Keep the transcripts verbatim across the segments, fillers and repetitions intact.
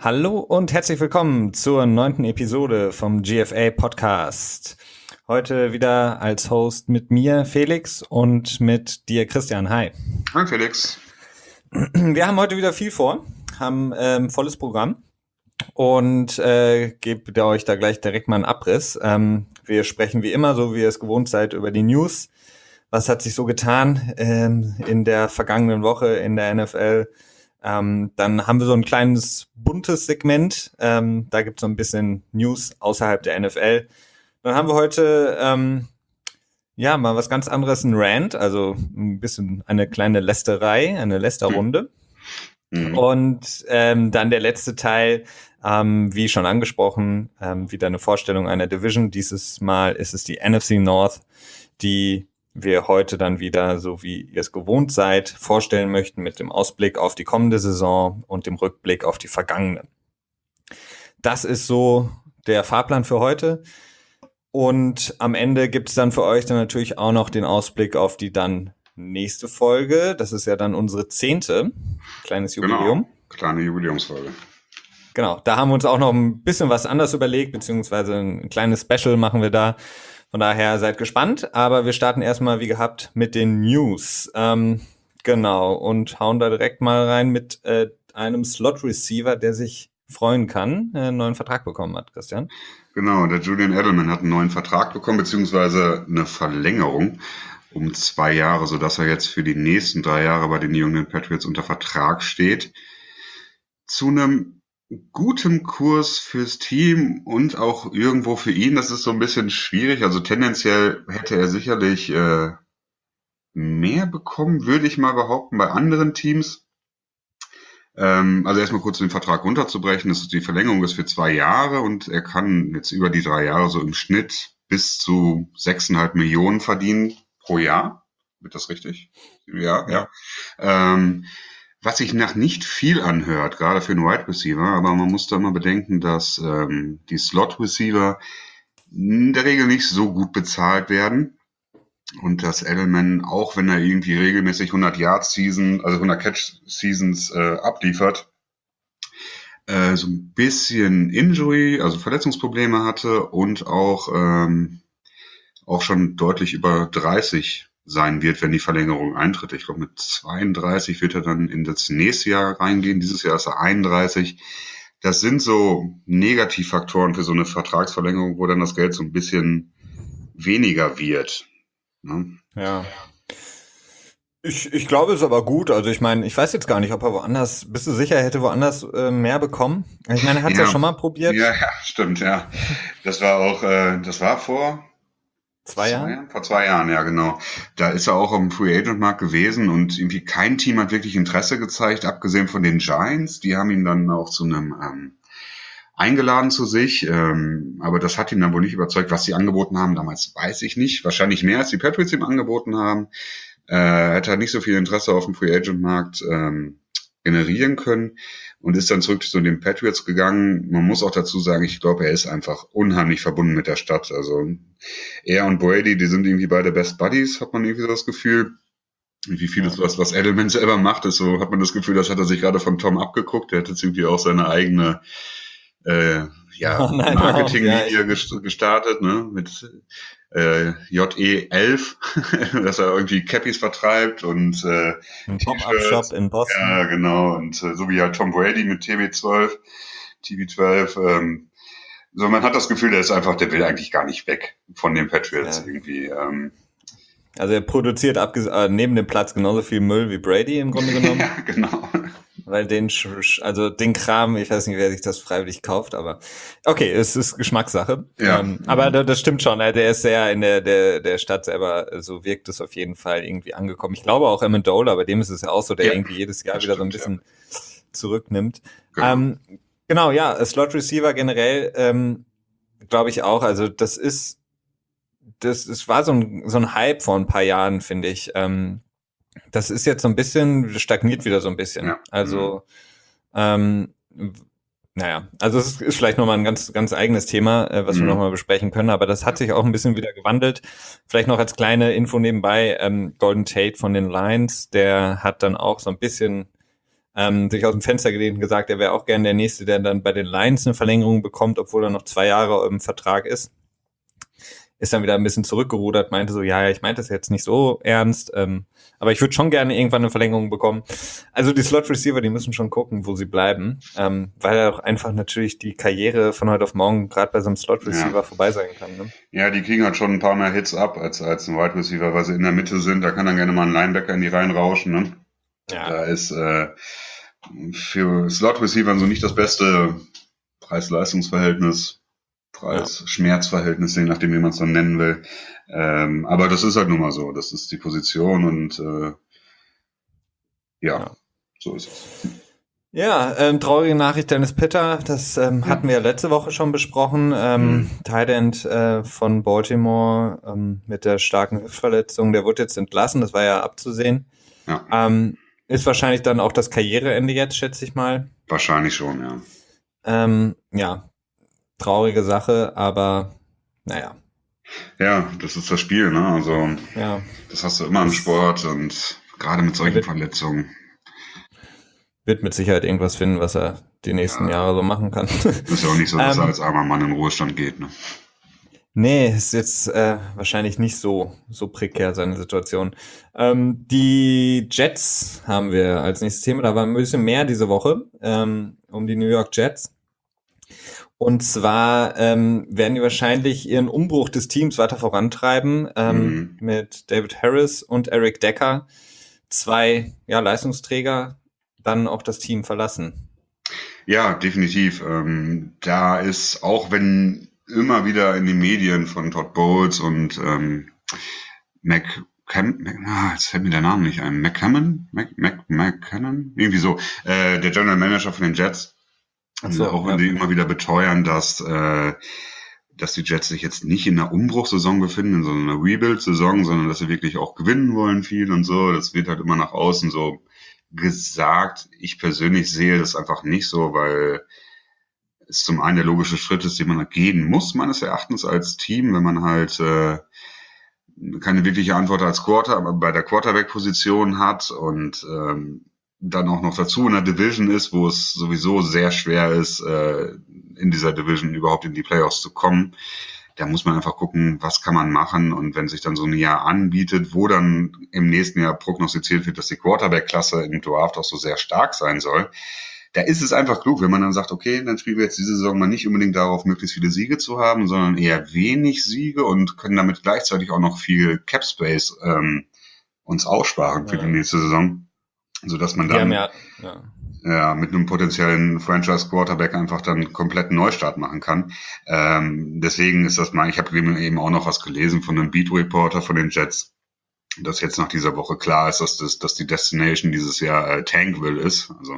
Hallo und herzlich willkommen zur neunten Episode vom G F A Podcast. Heute wieder als Host mit mir, Felix, und mit dir, Christian. Hi. Hi, Felix. Wir haben heute wieder viel vor, haben ähm, volles Programm und äh, gebe euch da gleich direkt mal einen Abriss. Ähm, wir sprechen wie immer, so wie ihr es gewohnt seid, über die News. Was hat sich so getan ähm, in der vergangenen Woche in der N F L? Ähm, dann haben wir so ein kleines buntes Segment. Ähm, da gibt es so ein bisschen News außerhalb der N F L. Dann haben wir heute ähm, ja mal was ganz anderes, ein Rant, also ein bisschen eine kleine Lästerei, eine Lästerrunde. Mhm. Und ähm, dann der letzte Teil, ähm, wie schon angesprochen, ähm, wieder eine Vorstellung einer Division. Dieses Mal ist es die N F C North, die wir heute dann wieder, so wie ihr es gewohnt seid, vorstellen möchten mit dem Ausblick auf die kommende Saison und dem Rückblick auf die vergangene. Das ist so der Fahrplan für heute. Und am Ende gibt es dann für euch dann natürlich auch noch den Ausblick auf die dann nächste Folge. Das ist ja dann unsere zehnte. Kleines Jubiläum. Genau, kleine Jubiläumsfolge. Genau, da haben wir uns auch noch ein bisschen was anderes überlegt, beziehungsweise ein kleines Special machen wir da. Von daher seid gespannt, aber wir starten erstmal wie gehabt mit den News. Ähm, genau, und hauen da direkt mal rein mit äh, einem Slot-Receiver, der sich freuen kann, äh, einen neuen Vertrag bekommen hat, Christian. Genau, der Julian Edelman hat einen neuen Vertrag bekommen, beziehungsweise eine Verlängerung um zwei Jahre, sodass er jetzt für die nächsten drei Jahre bei den New England Patriots unter Vertrag steht. Zu einem gutem Kurs fürs Team und auch irgendwo für ihn. Das ist so ein bisschen schwierig. Also tendenziell hätte er sicherlich äh, mehr bekommen, würde ich mal behaupten, bei anderen Teams. Ähm, also erstmal kurz den Vertrag runterzubrechen. Das ist die Verlängerung ist für zwei Jahre und er kann jetzt über die drei Jahre so im Schnitt bis zu sechseinhalb Millionen verdienen pro Jahr. Wird das richtig? Ja, ja. ja. Ähm, Was sich nach nicht viel anhört, gerade für einen Wide Receiver, aber man muss da immer bedenken, dass ähm, die Slot Receiver in der Regel nicht so gut bezahlt werden und dass Edelman, auch wenn er irgendwie regelmäßig hundert Yards Season, also hundert Catch Seasons äh, abliefert, äh, so ein bisschen Injury, also Verletzungsprobleme hatte und auch ähm, auch schon deutlich über dreißig sein wird, wenn die Verlängerung eintritt. Ich glaube, mit zweiunddreißig wird er dann in das nächste Jahr reingehen. Dieses Jahr ist er einunddreißig. Das sind so Negativfaktoren für so eine Vertragsverlängerung, wo dann das Geld so ein bisschen weniger wird. Ne? Ja. Ich, ich glaube, es ist aber gut. Also ich meine, ich weiß jetzt gar nicht, ob er woanders, bist du sicher, er hätte woanders äh, mehr bekommen? Ich meine, er hat es ja. ja schon mal probiert. Ja, ja, stimmt, ja. Das war auch, äh, das war vor Zwei Jahren? Vor zwei Jahren, ja, genau. Da ist er auch am Free Agent Markt gewesen und irgendwie kein Team hat wirklich Interesse gezeigt, abgesehen von den Giants. Die haben ihn dann auch zu einem ähm, eingeladen zu sich, ähm, aber das hat ihn dann wohl nicht überzeugt, was sie angeboten haben. Damals weiß ich nicht, wahrscheinlich mehr als die Patriots ihm angeboten haben. Äh, er hat halt nicht so viel Interesse auf dem Free Agent Markt ähm, generieren können und ist dann zurück zu den Patriots gegangen. Man muss auch dazu sagen, ich glaube, er ist einfach unheimlich verbunden mit der Stadt. Also er und Brady, die sind irgendwie beide Best Buddies, hat man irgendwie so das Gefühl. Wie viel ist was, was Edelman selber macht, ist so, hat man das Gefühl, das hat er sich gerade von Tom abgeguckt. Der hat jetzt irgendwie auch seine eigene äh, ja, Marketing-Linie oh, gestartet, ne, mit äh, J E elf, dass er irgendwie Cappies vertreibt und äh, ein Pop-Up-Shop in Boston. Ja, genau, und äh, so wie halt Tom Brady mit T V zwölf, T V zwölf, ähm, so man hat das Gefühl, der ist einfach, der will eigentlich gar nicht weg von den Patriots ja. irgendwie. Ähm. Also er produziert abges- äh, neben dem Platz genauso viel Müll wie Brady im Grunde genommen. Ja, genau. Weil den, also den Kram, ich weiß nicht, wer sich das freiwillig kauft, aber okay, es ist Geschmackssache. Ja. Ähm, aber das stimmt schon, der ist sehr in der, der, der Stadt selber, so wirkt es auf jeden Fall irgendwie angekommen. Ich glaube auch Amendola, bei dem ist es ja auch so, der ja, irgendwie jedes Jahr wieder stimmt, so ein bisschen ja. zurücknimmt. Genau. Ähm, genau, ja, Slot Receiver generell, ähm, glaube ich auch, also das ist, das, es war so ein, so ein Hype vor ein paar Jahren, finde ich, ähm, das ist jetzt so ein bisschen, stagniert wieder so ein bisschen. Ja. Also, mhm. ähm, naja, also es ist vielleicht nochmal ein ganz, ganz eigenes Thema, äh, was mhm. wir nochmal besprechen können, aber das hat sich auch ein bisschen wieder gewandelt. Vielleicht noch als kleine Info nebenbei, ähm, Golden Tate von den Lions, der hat dann auch so ein bisschen ähm, sich aus dem Fenster gelehnt und gesagt, er wäre auch gern der Nächste, der dann bei den Lions eine Verlängerung bekommt, obwohl er noch zwei Jahre im Vertrag ist. Ist dann wieder ein bisschen zurückgerudert, meinte so, ja, ja, ich meinte das jetzt nicht so ernst, ähm, aber ich würde schon gerne irgendwann eine Verlängerung bekommen. Also die Slot-Receiver, die müssen schon gucken, wo sie bleiben, ähm, weil auch einfach natürlich die Karriere von heute auf morgen gerade bei so einem Slot-Receiver Ja. vorbei sein kann. Ne? Ja, die kriegen halt schon ein paar mehr Hits ab als, als ein Wide Receiver, weil sie in der Mitte sind. Da kann dann gerne mal ein Linebacker in die Reihen rauschen. Ne? Ja. Da ist äh, für Slot-Receiver so nicht das beste Preis-Leistungs-Verhältnis, Preis-Schmerz-Verhältnis, je nachdem, wie man es dann nennen will. Ähm, aber das ist halt nun mal so. Das ist die Position und äh, ja, ja, so ist es. Ja, ähm, traurige Nachricht Dennis Pitta, das ähm, ja. hatten wir ja letzte Woche schon besprochen. Ähm, mhm. Tight End äh, von Baltimore ähm, mit der starken Hüftverletzung, der wurde jetzt entlassen, das war ja abzusehen. Ja. Ähm, ist wahrscheinlich dann auch das Karriereende jetzt, schätze ich mal. Wahrscheinlich schon, ja. Ähm, ja, traurige Sache, aber naja. Ja, das ist das Spiel, ne? Also ja. das hast du immer im Sport und gerade mit solchen wird, Verletzungen. Wird mit Sicherheit irgendwas finden, was er die nächsten ja. Jahre so machen kann. Ist ja auch nicht so, dass ähm, er als armer Mann in Ruhestand geht, ne? Nee, ist jetzt äh, wahrscheinlich nicht so so prekär seine Situation. Ähm, die Jets haben wir als nächstes Thema. Da war ein bisschen mehr diese Woche ähm, um die New York Jets. Und zwar ähm, werden die wahrscheinlich ihren Umbruch des Teams weiter vorantreiben ähm, mhm. mit David Harris und Eric Decker, zwei ja, Leistungsträger, dann auch das Team verlassen. Ja, definitiv. Ähm, da ist, auch wenn immer wieder in den Medien von Todd Bowles und ähm, Mac, Cam, Mac ah, jetzt fällt mir der Name nicht ein, McCammon, Mac, Mac, McCannon, irgendwie so, äh, der General Manager von den Jets, so, auch wenn ja. die immer wieder beteuern, dass äh, dass die Jets sich jetzt nicht in einer Umbruchssaison befinden, sondern in einer Rebuild-Saison, sondern dass sie wirklich auch gewinnen wollen viel und so. Das wird halt immer nach außen so gesagt. Ich persönlich sehe das einfach nicht so, weil es zum einen der logische Schritt ist, den man gehen muss, meines Erachtens als Team, wenn man halt äh, keine wirkliche Antwort als Quarter, aber bei der Quarterback-Position hat und ähm, dann auch noch dazu in der Division ist, wo es sowieso sehr schwer ist, äh, in dieser Division überhaupt in die Playoffs zu kommen. Da muss man einfach gucken, was kann man machen, und wenn sich dann so ein Jahr anbietet, wo dann im nächsten Jahr prognostiziert wird, dass die Quarterback-Klasse im Draft auch so sehr stark sein soll, da ist es einfach klug, wenn man dann sagt, okay, dann spielen wir jetzt diese Saison mal nicht unbedingt darauf, möglichst viele Siege zu haben, sondern eher wenig Siege und können damit gleichzeitig auch noch viel Cap-Space ähm, uns aussparen für ja. die nächste Saison. So dass man dann ja, ja. Ja, mit einem potenziellen Franchise-Quarterback einfach dann einen kompletten Neustart machen kann. Ähm, deswegen ist das mal, ich habe eben auch noch was gelesen von einem Beat-Reporter von den Jets, dass jetzt nach dieser Woche klar ist, dass das, dass die Destination dieses Jahr äh, Tankville ist. Also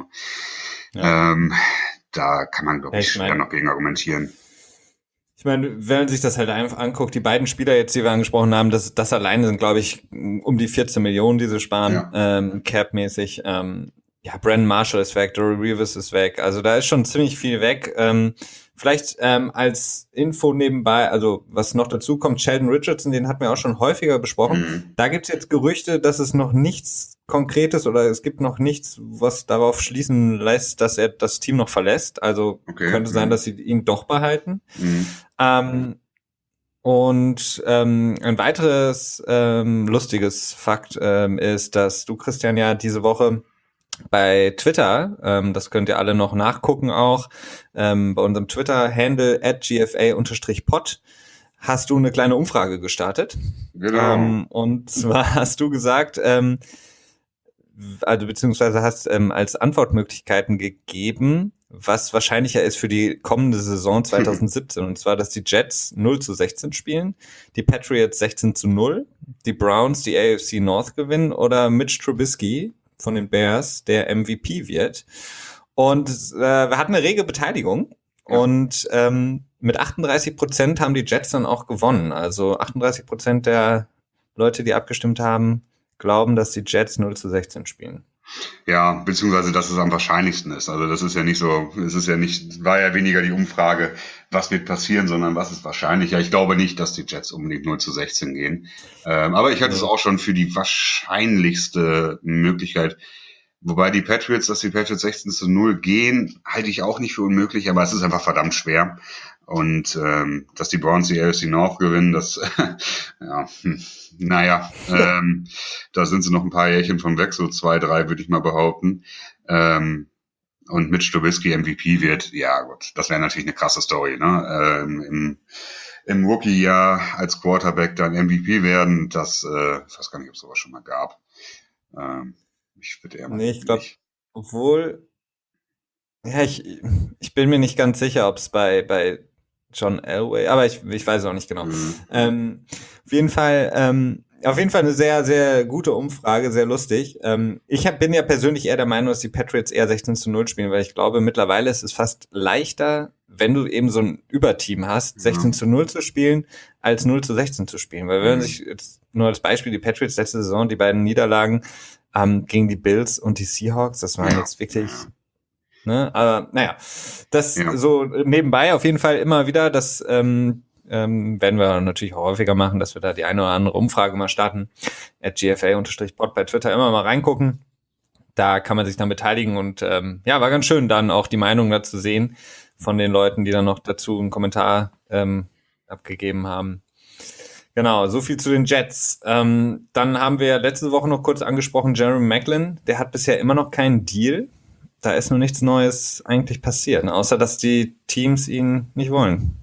ja. ähm, da kann man, glaube ich, schwer noch gegen argumentieren. Ich meine, wenn man sich das halt einfach anguckt, die beiden Spieler jetzt, die wir angesprochen haben, das, das alleine sind, glaube ich, um die vierzehn Millionen, die sie sparen, ja. ähm, Cap-mäßig. Ähm, ja, Brandon Marshall ist weg, Dory Reeves ist weg. Also da ist schon ziemlich viel weg. Ähm, vielleicht ähm, als Info nebenbei, also was noch dazu kommt, Sheldon Richardson, den hatten wir auch schon häufiger besprochen. Mhm. Da gibt's jetzt Gerüchte, dass es noch nichts Konkretes oder es gibt noch nichts, was darauf schließen lässt, dass er das Team noch verlässt. Also okay. könnte sein, dass sie ihn doch behalten. Mhm. Ähm, und ähm, ein weiteres ähm, lustiges Fakt ähm, ist, dass du, Christian, ja diese Woche bei Twitter, ähm, das könnt ihr alle noch nachgucken auch, ähm, bei unserem Twitter-Handle at g f a pod hast du eine kleine Umfrage gestartet. Genau. Ähm, und zwar hast du gesagt, ähm, also beziehungsweise hast ähm, als Antwortmöglichkeiten gegeben, was wahrscheinlicher ist für die kommende Saison zwanzig siebzehn. Und zwar, dass die Jets null zu sechzehn spielen, die Patriots sechzehn zu null, die Browns die A F C North gewinnen oder Mitch Trubisky von den Bears der M V P wird. Und äh, wir hatten eine rege Beteiligung. Ja. Und ähm, mit achtunddreißig Prozent haben die Jets dann auch gewonnen. Also achtunddreißig Prozent der Leute, die abgestimmt haben, glauben, dass die Jets null zu sechzehn spielen. Ja, beziehungsweise, dass es am wahrscheinlichsten ist. Also das ist ja nicht so, es ist ja nicht, war ja weniger die Umfrage, was wird passieren, sondern was ist wahrscheinlich. Ja, ich glaube nicht, dass die Jets unbedingt null zu sechzehn gehen. Ähm, aber ich halte es auch schon für die wahrscheinlichste Möglichkeit, Wobei die Patriots, dass die Patriots sechzehn zu null gehen, halte ich auch nicht für unmöglich, aber es ist einfach verdammt schwer. Und ähm, dass die Browns die A F C North gewinnen, das, ja, hm, naja, ähm, da sind sie noch ein paar Jährchen von weg, so zwei, drei würde ich mal behaupten. Ähm, und Mitch Trubisky M V P wird, ja gut, das wäre natürlich eine krasse Story, ne? Ähm, im, im Rookie-Jahr als Quarterback dann M V P werden, das, äh, ich weiß gar nicht, ob es sowas schon mal gab. Ähm, ich würde eher mal Nee, ich glaube, nicht. obwohl, ja, ich, ich bin mir nicht ganz sicher, ob es bei, bei John Elway, aber ich, ich weiß es auch nicht genau. Mhm. Ähm, auf jeden Fall, ähm, auf jeden Fall eine sehr, sehr gute Umfrage, sehr lustig. Ähm, ich hab, bin ja persönlich eher der Meinung, dass die Patriots eher sechzehn zu null spielen, weil ich glaube, mittlerweile ist es fast leichter, wenn du eben so ein Überteam hast, Ja. sechzehn zu null zu spielen, als null zu sechzehn zu spielen. Weil wenn man Mhm. sich jetzt nur als Beispiel die Patriots letzte Saison, die beiden Niederlagen ähm, gegen die Bills und die Seahawks, das waren Ja. jetzt wirklich, Ja. ne, aber naja, das Ja. so nebenbei auf jeden Fall immer wieder, das ähm, ähm, werden wir natürlich auch häufiger machen, dass wir da die eine oder andere Umfrage mal starten, at G F A-Pod bei Twitter immer mal reingucken, da kann man sich dann beteiligen und ähm, ja, war ganz schön dann auch die Meinung dazu sehen von den Leuten, die dann noch dazu einen Kommentar ähm, abgegeben haben. Genau, so viel zu den Jets. Ähm, dann haben wir letzte Woche noch kurz angesprochen, Jeremy Maclin, der hat bisher immer noch keinen Deal. Da ist noch nichts Neues eigentlich passiert, ne? Außer dass die Teams ihn nicht wollen.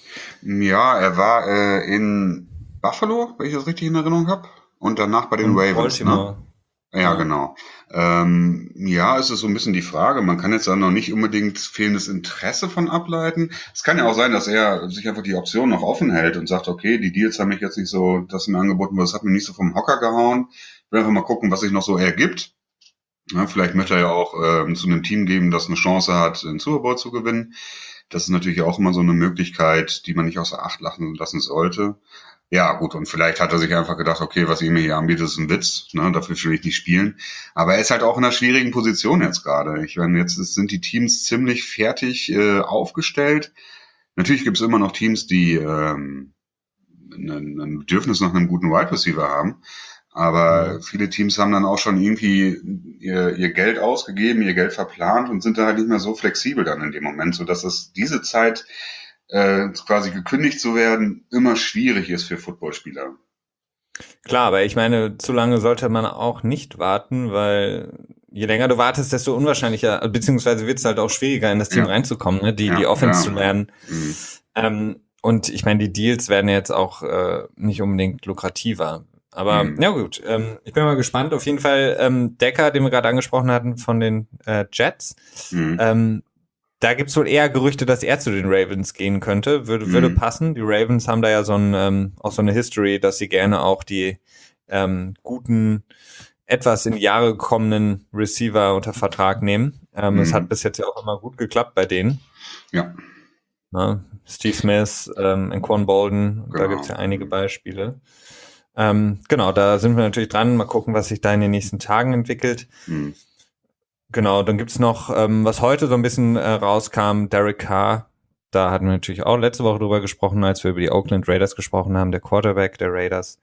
Ja, er war äh, in Buffalo, wenn ich das richtig in Erinnerung habe, und danach bei den Und Ravens, ne? Baltimore. Ja, Ja. genau. Ähm, ja, es ist so ein bisschen die Frage. Man kann jetzt da noch nicht unbedingt fehlendes Interesse von ableiten. Es kann ja auch sein, dass er sich einfach die Option noch offen hält und sagt, okay, die Deals haben mich jetzt nicht so, das mir angeboten wurde, das hat mir nicht so vom Hocker gehauen. Ich will einfach mal gucken, was sich noch so ergibt. Ja, vielleicht möchte er ja auch ähm, zu einem Team geben, das eine Chance hat, den Super Bowl zu gewinnen. Das ist natürlich auch immer so eine Möglichkeit, die man nicht außer Acht lassen sollte. Ja, gut, und vielleicht hat er sich einfach gedacht, okay, was ihr mir hier anbietet, ist ein Witz, ne, dafür will ich nicht spielen. Aber er ist halt auch in einer schwierigen Position jetzt gerade. Ich meine, jetzt sind die Teams ziemlich fertig äh, aufgestellt. Natürlich gibt es immer noch Teams, die ähm, ein, ein Bedürfnis nach einem guten Wide Receiver haben. Aber Mhm. viele Teams haben dann auch schon irgendwie ihr, ihr Geld ausgegeben, ihr Geld verplant und sind da halt nicht mehr so flexibel dann in dem Moment, sodass es diese Zeit äh, quasi gekündigt zu werden immer schwierig ist für Footballspieler. Klar, aber ich meine, zu lange sollte man auch nicht warten, weil je länger du wartest, desto unwahrscheinlicher, beziehungsweise wird es halt auch schwieriger, in das Team Ja, reinzukommen, ne? die, die ja, Offense zu ja. lernen. Mhm. Ähm, und ich meine, die Deals werden jetzt auch äh, nicht unbedingt lukrativer. Aber Mhm. ja gut, ähm, ich bin mal gespannt. Auf jeden Fall ähm, Decker, den wir gerade angesprochen hatten von den äh, Jets. Mhm. Ähm, da gibt's wohl eher Gerüchte, dass er zu den Ravens gehen könnte. Würde, würde Mhm. passen. Die Ravens haben da ja so ein, ähm, auch so eine History, dass sie gerne auch die ähm, guten, etwas in die Jahre gekommenen Receiver unter Vertrag nehmen. Ähm, es hat Mhm. bis jetzt ja auch immer gut geklappt bei denen. Ja, Ne? Steve Smith, ähm, Anquan Bolden, da gibt's genau. ja einige Mhm. Beispiele. Ähm, genau, da sind wir natürlich dran. Mal gucken, was sich da in den nächsten Tagen entwickelt. Mhm. Genau, dann gibt's noch, ähm, was heute so ein bisschen äh, rauskam, Derek Carr. Da hatten wir natürlich auch letzte Woche drüber gesprochen, als wir über die Oakland Raiders gesprochen haben. Der Quarterback der Raiders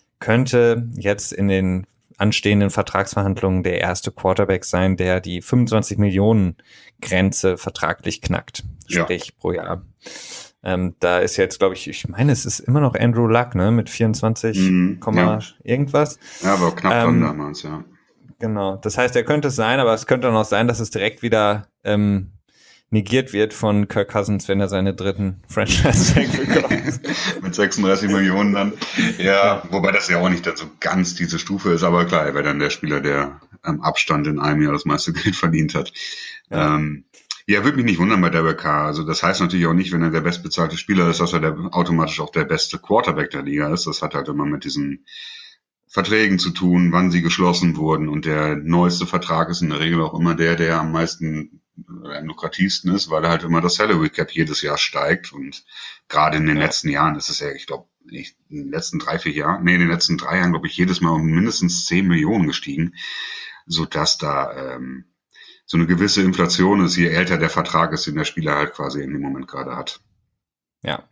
könnte jetzt in den anstehenden Vertragsverhandlungen der erste Quarterback sein, der die fünfundzwanzig Millionen Grenze vertraglich knackt, Ja. sprich pro Jahr. Ähm, da ist jetzt, glaube ich, ich meine, es ist immer noch Andrew Luck, ne, mit vierundzwanzig, Mhm. Ja. irgendwas. Ja, aber knapp dran Ähm, damals, ja. Genau. Das heißt, er könnte es sein, aber es könnte auch noch sein, dass es direkt wieder ähm, negiert wird von Kirk Cousins, wenn er seine dritten Franchise-Tag bekommt. Mit sechsunddreißig Millionen dann. Ja, Ja. wobei das ja auch nicht so ganz diese Stufe ist, aber klar, er wäre dann der Spieler, der am Abstand in einem Jahr das meiste Geld verdient hat. Ja. Ähm, ja, würde mich nicht wundern bei Derek Carr. Also das heißt natürlich auch nicht, wenn er der bestbezahlte Spieler ist, dass er der, automatisch auch der beste Quarterback der Liga ist. Das hat halt immer mit diesen Verträgen zu tun, wann sie geschlossen wurden. Und der neueste Vertrag ist in der Regel auch immer der, der am meisten oder am lukrativsten ist, weil halt immer das Salary Cap jedes Jahr steigt. Und gerade in den Ja. letzten Jahren ist es ja, ich glaube, in den letzten drei, vier Jahren, nee, in den letzten drei Jahren, glaube ich, jedes Mal um mindestens zehn Millionen gestiegen, sodass da ähm, so eine gewisse Inflation ist, je älter der Vertrag ist, den der Spieler halt quasi in dem Moment gerade hat. Ja.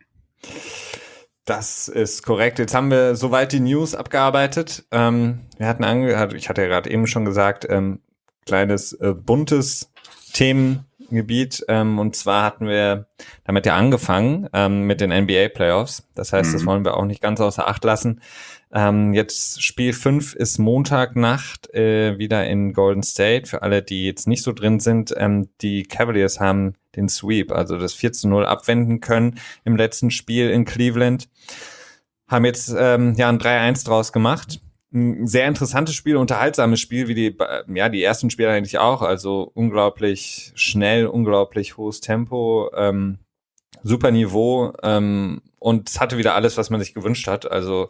Das ist korrekt. Jetzt haben wir soweit die News abgearbeitet. Ähm, wir hatten ange, ich hatte ja gerade eben schon gesagt, ähm, kleines äh, buntes Themengebiet. Ähm, und zwar hatten wir damit ja angefangen ähm, mit den N B A-Playoffs. Das heißt, mhm. das wollen wir auch nicht ganz außer Acht lassen. Ähm, jetzt Spiel fünf ist Montagnacht äh, wieder in Golden State. Für alle, die jetzt nicht so drin sind, ähm, die Cavaliers haben den Sweep, also das vier zu null abwenden können im letzten Spiel in Cleveland. Haben jetzt ähm, ja ein drei eins draus gemacht. Ein sehr interessantes Spiel, unterhaltsames Spiel, wie die ja die ersten Spiele eigentlich auch. Also unglaublich schnell, unglaublich hohes Tempo, ähm, super Niveau ähm, und es hatte wieder alles, was man sich gewünscht hat. Also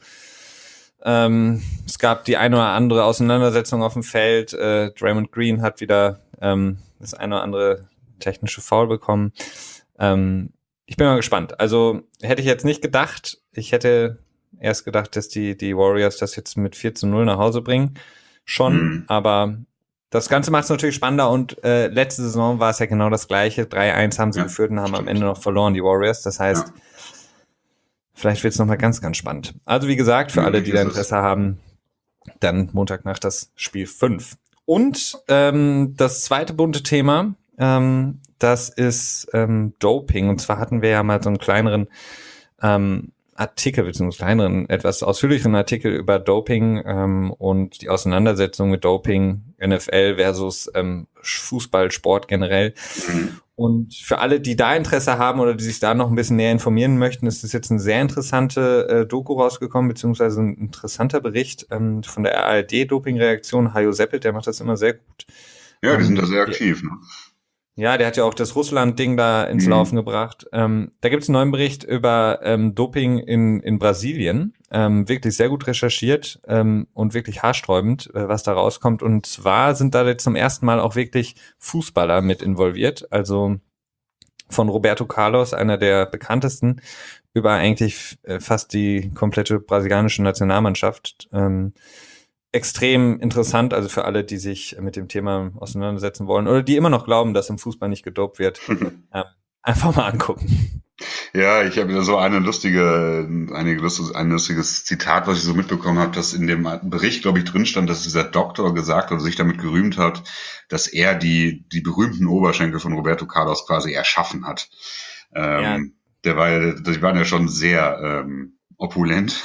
Ähm, es gab die eine oder andere Auseinandersetzung auf dem Feld. Äh, Draymond Green hat wieder ähm, das eine oder andere technische Foul bekommen. Ähm, ich bin mal gespannt. Also hätte ich jetzt nicht gedacht. Ich hätte erst gedacht, dass die die Warriors das jetzt mit vier zu null nach Hause bringen. Schon, mhm. aber das Ganze macht es natürlich spannender und äh, letzte Saison war es ja genau das Gleiche. drei eins haben sie ja, geführt und haben stimmt. am Ende noch verloren, die Warriors. Das heißt, ja. vielleicht wird es nochmal ganz, ganz spannend. Also wie gesagt, für ja, alle, die da Interesse es. haben, dann Montagnacht das Spiel fünf. Und ähm, das zweite bunte Thema, ähm, das ist ähm, Doping. Und zwar hatten wir ja mal so einen kleineren ähm, Artikel, beziehungsweise kleineren, etwas ausführlicheren Artikel über Doping ähm, und die Auseinandersetzung mit Doping, N F L versus ähm, Fußball, Sport generell. Mhm. Und für alle, die da Interesse haben oder die sich da noch ein bisschen näher informieren möchten, ist es jetzt eine sehr interessante äh, Doku rausgekommen, beziehungsweise ein interessanter Bericht ähm, von der A R D-Doping-Reaktion. Hajo Seppelt, der macht das immer sehr gut. Ja, die ähm, sind da sehr aktiv, ne? Ja, der hat ja auch das Russland-Ding da ins mhm. Laufen gebracht. Ähm, da gibt es einen neuen Bericht über ähm, Doping in in Brasilien. Ähm, wirklich sehr gut recherchiert ähm, und wirklich haarsträubend, äh, was da rauskommt. Und zwar sind da jetzt zum ersten Mal auch wirklich Fußballer mit involviert. Also von Roberto Carlos, einer der bekanntesten, über eigentlich äh, fast die komplette brasilianische Nationalmannschaft. Ähm, extrem interessant, also für alle, die sich mit dem Thema auseinandersetzen wollen oder die immer noch glauben, dass im Fußball nicht gedopt wird, ähm, einfach mal angucken. Ja, ich habe ja so eine lustige, eine lustige, ein lustiges Zitat, was ich so mitbekommen habe, dass in dem Bericht, glaube ich, drin stand, dass dieser Doktor gesagt oder sich damit gerühmt hat, dass er die die berühmten Oberschenkel von Roberto Carlos quasi erschaffen hat. Ähm, ja. Der war ja, die waren ja schon sehr ähm, opulent.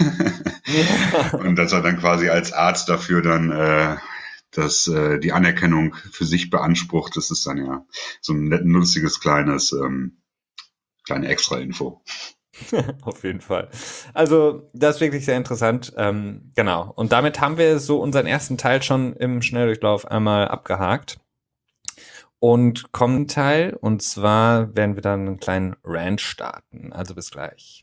Ja. Und dass er dann quasi als Arzt dafür dann äh, das, äh, die Anerkennung für sich beansprucht, das ist dann ja so ein lustiges kleines ähm, kleine Extra-Info. Auf jeden Fall. Also das ist wirklich sehr interessant. Ähm, genau. Und damit haben wir so unseren ersten Teil schon im Schnelldurchlauf einmal abgehakt. Und kommen Teil, und zwar werden wir dann einen kleinen Rant starten. Also bis gleich.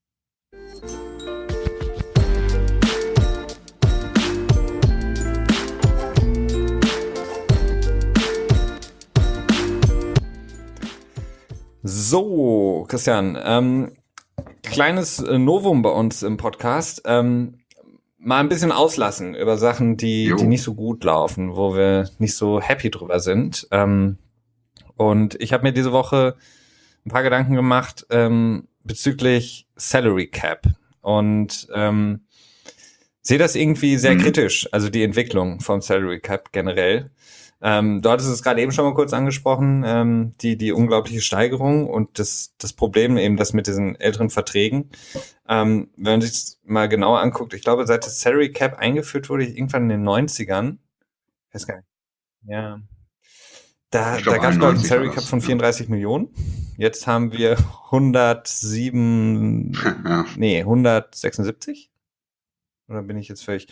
So, Christian, ähm, kleines Novum bei uns im Podcast. Ähm, mal ein bisschen auslassen über Sachen, die, die nicht so gut laufen, wo wir nicht so happy drüber sind. Ähm, und ich habe mir diese Woche ein paar Gedanken gemacht ähm, bezüglich Salary Cap und ähm, sehe das irgendwie sehr mhm. kritisch, also die Entwicklung vom Salary Cap generell. Ähm, du hattest es gerade eben schon mal kurz angesprochen, ähm, die die unglaubliche Steigerung und das das Problem eben, das mit diesen älteren Verträgen. Ähm, wenn man sich das mal genauer anguckt, ich glaube, seit das Salary Cap eingeführt wurde, irgendwann in den neunzigern, ich weiß gar nicht, ja, da, da gab es glaube ich einen Salary Cap von vierunddreißig ja. Millionen. Jetzt haben wir hundertsieben, ja. nee, hundertsechsundsiebzig? Oder bin ich jetzt völlig...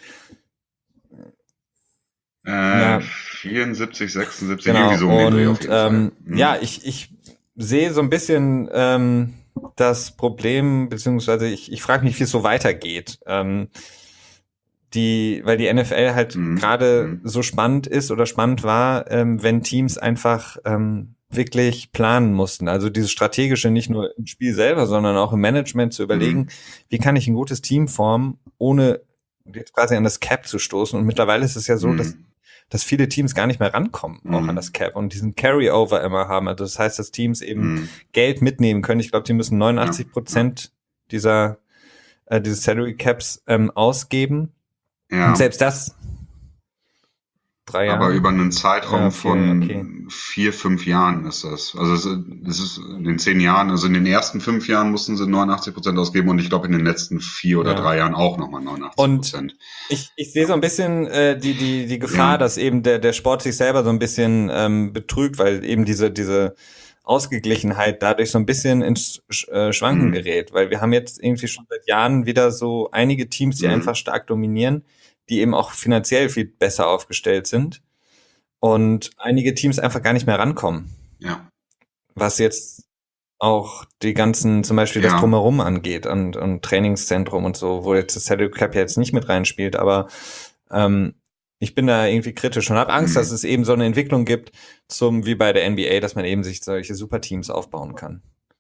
Äh, ja. vierundsiebzig, sechsundsiebzig, genau. irgendwie so um den Dreh auf jeden ähm, Fall. Mhm. Ja, ich, ich sehe so ein bisschen ähm, das Problem, beziehungsweise ich, ich frage mich, wie es so weitergeht. Ähm, die, weil die N F L halt mhm. gerade mhm. so spannend ist oder spannend war, ähm, wenn Teams einfach ähm, wirklich planen mussten. Also dieses Strategische nicht nur im Spiel selber, sondern auch im Management zu überlegen, mhm. wie kann ich ein gutes Team formen, ohne jetzt quasi an das Cap zu stoßen. Und mittlerweile ist es ja so, mhm. dass dass viele Teams gar nicht mehr rankommen, auch mhm. an das Cap und diesen Carryover immer haben. Also das heißt, dass Teams eben mhm. Geld mitnehmen können. Ich glaube, die müssen neunundachtzig Prozent ja. dieser äh, dieses Salary Caps ähm, ausgeben. Ja. Und selbst das drei Aber Jahren. über einen Zeitraum Ja, von vier, okay. vier, fünf Jahren ist das. Also es, es ist in den zehn Jahren, also in den ersten fünf Jahren mussten sie neunundachtzig Prozent ausgeben und ich glaube in den letzten vier oder Ja. drei Jahren auch nochmal neunundachtzig Und Prozent. ich, ich sehe so ein bisschen äh, die, die, die Gefahr, Ja. dass eben der, der Sport sich selber so ein bisschen ähm, betrügt, weil eben diese, diese Ausgeglichenheit dadurch so ein bisschen ins Sch- äh, Schwanken Mhm. gerät. Weil wir haben jetzt irgendwie schon seit Jahren wieder so einige Teams, die Mhm. einfach stark dominieren, die eben auch finanziell viel besser aufgestellt sind und einige Teams einfach gar nicht mehr rankommen. Ja. Was jetzt auch die ganzen, zum Beispiel das Ja. Drumherum angeht und, und Trainingszentrum und so, wo jetzt das Salary Cap ja jetzt nicht mit reinspielt, aber ähm, ich bin da irgendwie kritisch und habe Angst, Mhm. dass es eben so eine Entwicklung gibt, zum wie bei der N B A, dass man eben sich solche Superteams aufbauen kann.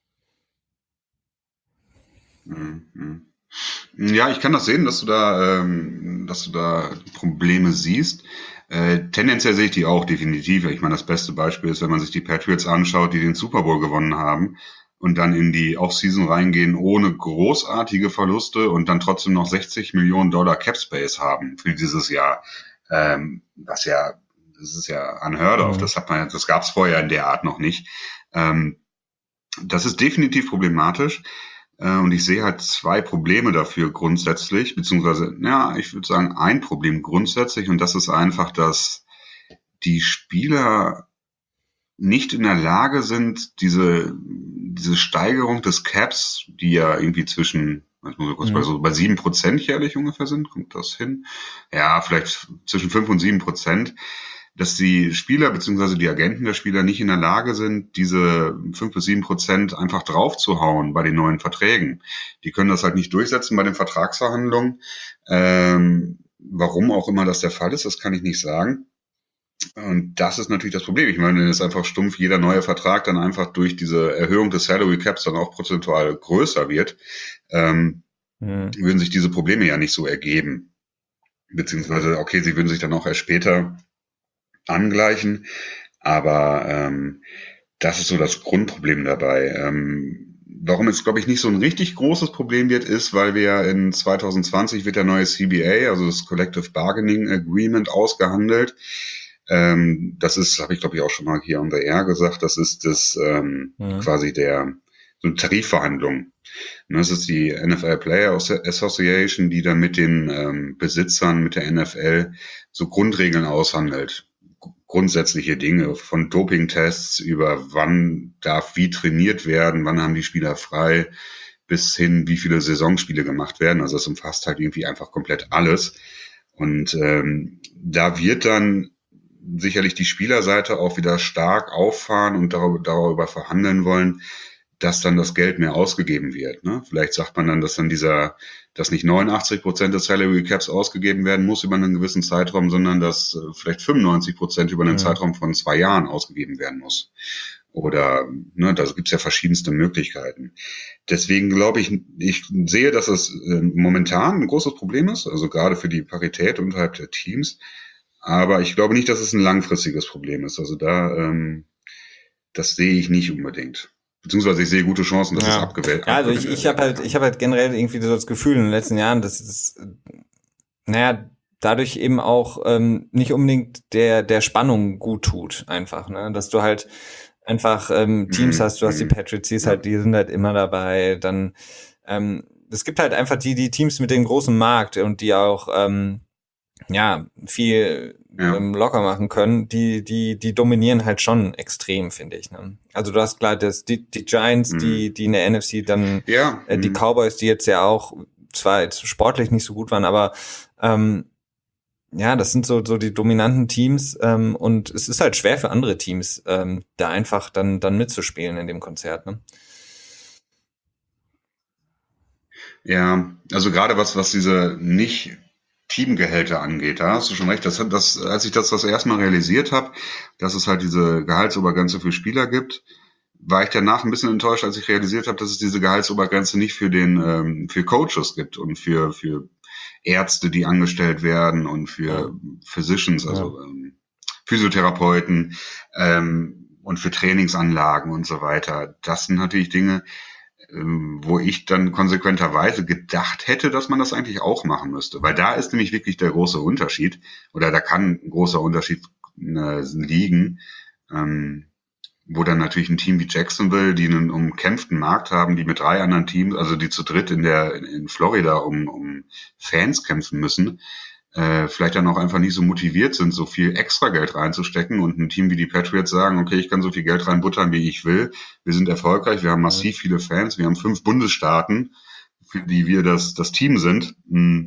Mhm. Ja, ich kann das sehen, dass du da, ähm, dass du da Probleme siehst. Äh, tendenziell sehe ich die auch definitiv. Ich meine, das beste Beispiel ist, wenn man sich die Patriots anschaut, die den Super Bowl gewonnen haben und dann in die Offseason reingehen ohne großartige Verluste und dann trotzdem noch sechzig Millionen Dollar Cap Space haben für dieses Jahr. Ähm, was ja, das ist ja unheard of. Mhm. Das hat man, das gab es vorher in der Art noch nicht. Ähm, das ist definitiv problematisch. Äh, Und ich sehe halt zwei Probleme dafür grundsätzlich, beziehungsweise, ja, ich würde sagen, ein Problem grundsätzlich, und das ist einfach, dass die Spieler nicht in der Lage sind, diese, diese Steigerung des Caps, die ja irgendwie zwischen, ich muss mal kurz Mhm. bei so bei sieben Prozent jährlich ungefähr sind, kommt das hin? Ja, vielleicht zwischen fünf und sieben Prozent, dass die Spieler beziehungsweise die Agenten der Spieler nicht in der Lage sind, diese fünf bis sieben Prozent einfach draufzuhauen bei den neuen Verträgen. Die können das halt nicht durchsetzen bei den Vertragsverhandlungen. Ähm, warum auch immer das der Fall ist, das kann ich nicht sagen. Und das ist natürlich das Problem. Ich meine, wenn jetzt einfach stumpf jeder neue Vertrag dann einfach durch diese Erhöhung des Salary Caps dann auch prozentual größer wird, ähm, Mhm. würden sich diese Probleme ja nicht so ergeben. Beziehungsweise, okay, sie würden sich dann auch erst später angleichen, aber ähm, das ist so das Grundproblem dabei. Ähm, warum es, glaube ich, nicht so ein richtig großes Problem wird, ist, weil wir ja in zwanzig zwanzig wird der neue C B A, also das Collective Bargaining Agreement, ausgehandelt. Ähm, das ist, habe ich glaube ich auch schon mal hier on the air gesagt, das ist das ähm, Mhm. quasi der so eine Tarifverhandlung. Und das ist die N F L Player Association, die dann mit den ähm, Besitzern, mit der N F L so Grundregeln aushandelt. Grundsätzliche Dinge von Dopingtests über wann darf wie trainiert werden, wann haben die Spieler frei, bis hin wie viele Saisonspiele gemacht werden. Also das umfasst halt irgendwie einfach komplett alles. Und ähm, da wird dann sicherlich die Spielerseite auch wieder stark auffahren und darüber, darüber verhandeln wollen, dass dann das Geld mehr ausgegeben wird. Ne? Vielleicht sagt man dann, dass dann dieser, dass nicht neunundachtzig Prozent des Salary Caps ausgegeben werden muss über einen gewissen Zeitraum, sondern dass äh, vielleicht fünfundneunzig Prozent über einen Mhm. Zeitraum von zwei Jahren ausgegeben werden muss. Oder, ne, da gibt's ja verschiedenste Möglichkeiten. Deswegen glaube ich, ich sehe, dass es äh, momentan ein großes Problem ist, also gerade für die Parität unterhalb der Teams. Aber ich glaube nicht, dass es ein langfristiges Problem ist. Also da, ähm, das sehe ich nicht unbedingt. Beziehungsweise ich sehe gute Chancen, dass es Ja. abgewählt Ja, also ich, ich habe halt, kann. ich habe halt generell irgendwie so das Gefühl in den letzten Jahren, dass es, naja, dadurch eben auch ähm, nicht unbedingt der der Spannung gut tut, einfach, ne, dass du halt einfach ähm, Teams Mhm. hast, du hast die Mhm. Patriots, die ist Ja. halt, die sind halt immer dabei, dann ähm, es gibt halt einfach die die Teams mit dem großen Markt und die auch ähm, ja viel Ja. ähm, locker machen können, die die die dominieren halt schon extrem, finde ich. Ne? Also du hast klar, das die die Giants, Mhm. die die in der N F C, dann Ja. äh, die Mhm. Cowboys, die jetzt ja auch zwar jetzt sportlich nicht so gut waren, aber ähm, ja, das sind so so die dominanten Teams ähm, und es ist halt schwer für andere Teams, ähm, da einfach dann dann mitzuspielen in dem Konzert. Ne? Ja, also gerade was, was diese nicht Teamgehälter angeht, da hast du schon recht. Das, hat- das, als ich das das erste Mal realisiert habe, dass es halt diese Gehaltsobergrenze für Spieler gibt, war ich danach ein bisschen enttäuscht, als ich realisiert habe, dass es diese Gehaltsobergrenze nicht für den ähm, für Coaches gibt und für für Ärzte, die angestellt werden und für Physicians, also ähm, Physiotherapeuten ähm, und für Trainingsanlagen und so weiter. Das sind natürlich Dinge, ähm, wo ich dann konsequenterweise gedacht hätte, dass man das eigentlich auch machen müsste. Weil da ist nämlich wirklich der große Unterschied, oder da kann ein großer Unterschied äh, liegen, ähm, wo dann natürlich ein Team wie Jacksonville, die einen umkämpften Markt haben, die mit drei anderen Teams, also die zu dritt in der in Florida um, um Fans kämpfen müssen, äh, vielleicht dann auch einfach nicht so motiviert sind, so viel extra Geld reinzustecken, und ein Team wie die Patriots sagen, okay, ich kann so viel Geld reinbuttern, wie ich will. Wir sind erfolgreich, wir haben massiv viele Fans, wir haben fünf Bundesstaaten, für die wir das, das Team sind.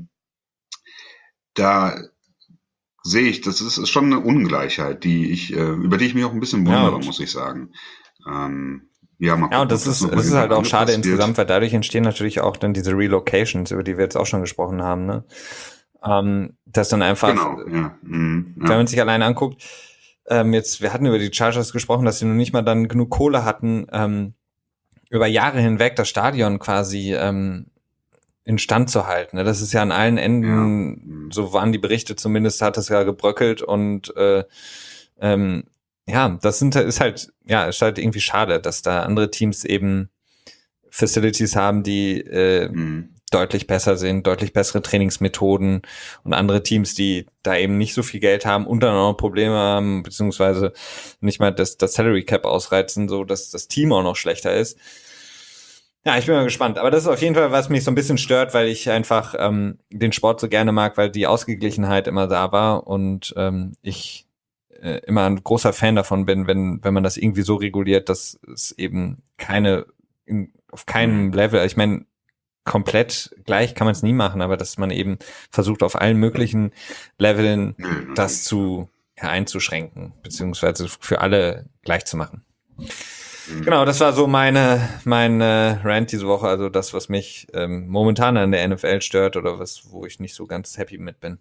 Da sehe ich, das ist, ist schon eine Ungleichheit, die ich, äh, über die ich mich auch ein bisschen wundere, Ja, muss ich sagen. Ähm, ja, mal Ja, gucken, und das ob das ist, noch das ist irgendwann halt auch anders schade passiert. insgesamt, weil dadurch entstehen natürlich auch dann diese Relocations, über die wir jetzt auch schon gesprochen haben, ne? Ähm, dass dann einfach, Genau, ja. Mhm, wenn ja. man sich alleine anguckt, ähm, jetzt, wir hatten über die Chargers gesprochen, dass sie noch nicht mal dann genug Kohle hatten, ähm, über Jahre hinweg das Stadion quasi ähm, instand zu halten. Ne? Das ist ja an allen Ja. Enden, Mhm. so waren die Berichte zumindest, hat es ja gebröckelt und äh, ähm, ja, das sind, ist halt, ja, ist halt irgendwie schade, dass da andere Teams eben Facilities haben, die äh, Mhm. deutlich besser sind, deutlich bessere Trainingsmethoden, und andere Teams, die da eben nicht so viel Geld haben und dann auch noch Probleme haben, beziehungsweise nicht mal das, das Salary Cap ausreizen, so dass das Team auch noch schlechter ist. Ja, ich bin mal gespannt. Aber das ist auf jeden Fall, was mich so ein bisschen stört, weil ich einfach ähm, den Sport so gerne mag, weil die Ausgeglichenheit immer da war, und ähm, ich äh, immer ein großer Fan davon bin, wenn wenn man das irgendwie so reguliert, dass es eben keine in, auf keinem Mhm. Level, ich meine, komplett gleich kann man es nie machen, aber dass man eben versucht, auf allen möglichen Leveln Nö, das natürlich. Ja. zu ja, einzuschränken, beziehungsweise für alle gleich zu machen. Mhm. Genau, das war so meine meine Rant diese Woche, also das, was mich ähm, momentan an der N F L stört oder was, wo ich nicht so ganz happy mit bin.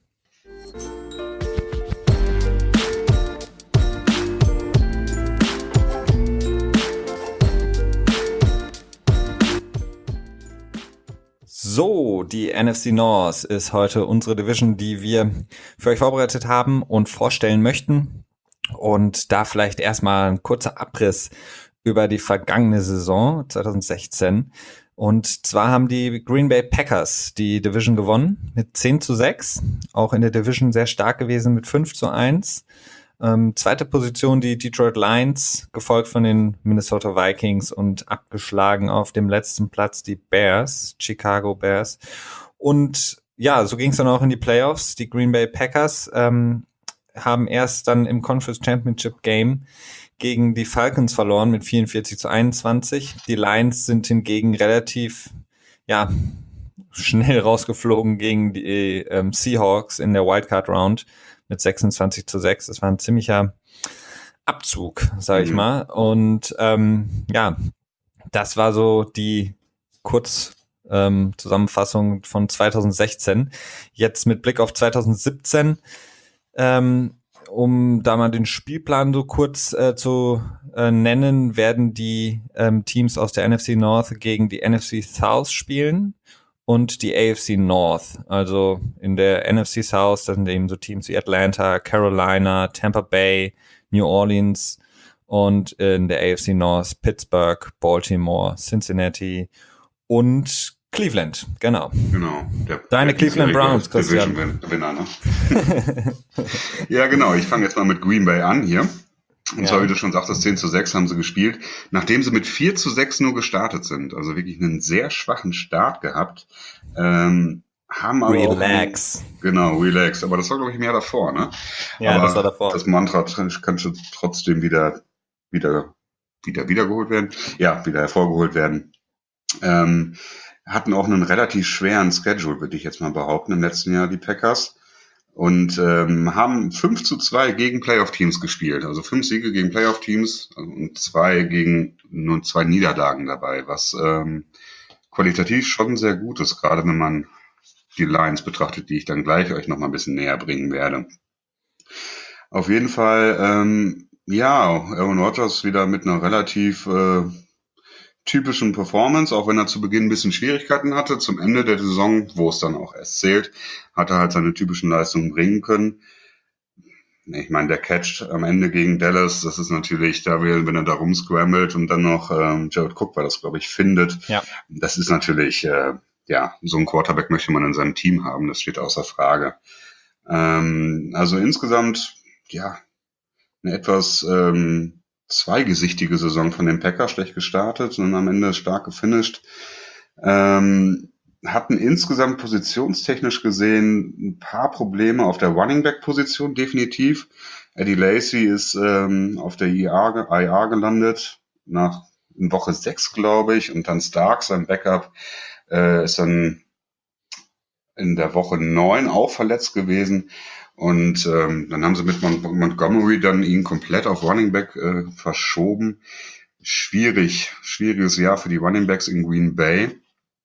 So, die N F C North ist heute unsere Division, die wir für euch vorbereitet haben und vorstellen möchten. Und da vielleicht erstmal ein kurzer Abriss über die vergangene Saison zwanzig sechzehn. Und zwar haben die Green Bay Packers die Division gewonnen mit zehn zu sechs. Auch in der Division sehr stark gewesen mit fünf zu eins. Ähm, zweite Position die Detroit Lions, gefolgt von den Minnesota Vikings, und abgeschlagen auf dem letzten Platz die Bears, Chicago Bears. Und ja, so ging es dann auch in die Playoffs. Die Green Bay Packers ähm, haben erst dann im Conference Championship Game gegen die Falcons verloren mit vierundvierzig zu einundzwanzig. Die Lions sind hingegen relativ, ja, schnell rausgeflogen gegen die ähm, Seahawks in der Wildcard Round mit sechsundzwanzig zu sechs. Das war ein ziemlicher Abzug, sage ich Mhm. mal. Und ähm, ja, das war so die Kurzzusammenfassung ähm, von zwanzig sechzehn. Jetzt mit Blick auf zwanzig siebzehn, ähm, um da mal den Spielplan so kurz äh, zu äh, nennen, werden die ähm, Teams aus der N F C North gegen die N F C South spielen und die A F C North. Also in der N F C South, da sind eben so Teams wie Atlanta, Carolina, Tampa Bay, New Orleans, und in der A F C North Pittsburgh, Baltimore, Cincinnati und Cleveland. Genau. Genau. Der, Deine der Cleveland diesjährige Browns, Christian. Division-Gewinner, ne? Ja, genau. Ich fange jetzt mal mit Green Bay an hier. Und Ja. zwar, wie du schon sagtest, zehn zu sechs haben sie gespielt, nachdem sie mit vier zu sechs nur gestartet sind. Also wirklich einen sehr schwachen Start gehabt. Ähm, haben aber Relax. Auch, genau, relax. Aber das war, glaube ich, mehr davor, ne? Ja, aber das war davor. Das Mantra kann schon trotzdem wieder, wieder, wieder wiedergeholt werden. Ja, wieder hervorgeholt werden. Ähm, hatten auch einen relativ schweren Schedule, würde ich jetzt mal behaupten, im letzten Jahr, die Packers. Und ähm, haben fünf zu zwei gegen Playoff-Teams gespielt. Also fünf Siege gegen Playoff-Teams und zwei gegen nur zwei Niederlagen dabei, was ähm, qualitativ schon sehr gut ist, gerade wenn man die Lines betrachtet, die ich dann gleich euch noch mal ein bisschen näher bringen werde. Auf jeden Fall, ähm, ja, Aaron Rodgers wieder mit einer relativ äh, typischen Performance, auch wenn er zu Beginn ein bisschen Schwierigkeiten hatte. Zum Ende der Saison, wo es dann auch erst zählt, hat er halt seine typischen Leistungen bringen können. ich meine, der Catch am Ende gegen Dallas, das ist natürlich, da will, wenn er da rumscrambled und dann noch ähm, Jared Cook war das, glaube ich, findet. Ja. Das ist natürlich, äh, ja, so ein Quarterback möchte man in seinem Team haben, das steht außer Frage. Ähm, also insgesamt, ja, eine etwas ähm, zweigesichtige Saison von den Packers, schlecht gestartet und am Ende stark gefinisht. Ähm, hatten insgesamt positionstechnisch gesehen ein paar Probleme auf der Running Back Position, definitiv. Eddie Lacy ist ähm, auf der I R gelandet, nach in Woche sechs, glaube ich, und dann Stark, sein Backup, äh, ist dann in der Woche neun auch verletzt gewesen. Und ähm, dann haben sie mit Mon- Montgomery dann ihn komplett auf Running Back äh, verschoben. Schwierig, schwieriges Jahr für die Running Backs in Green Bay.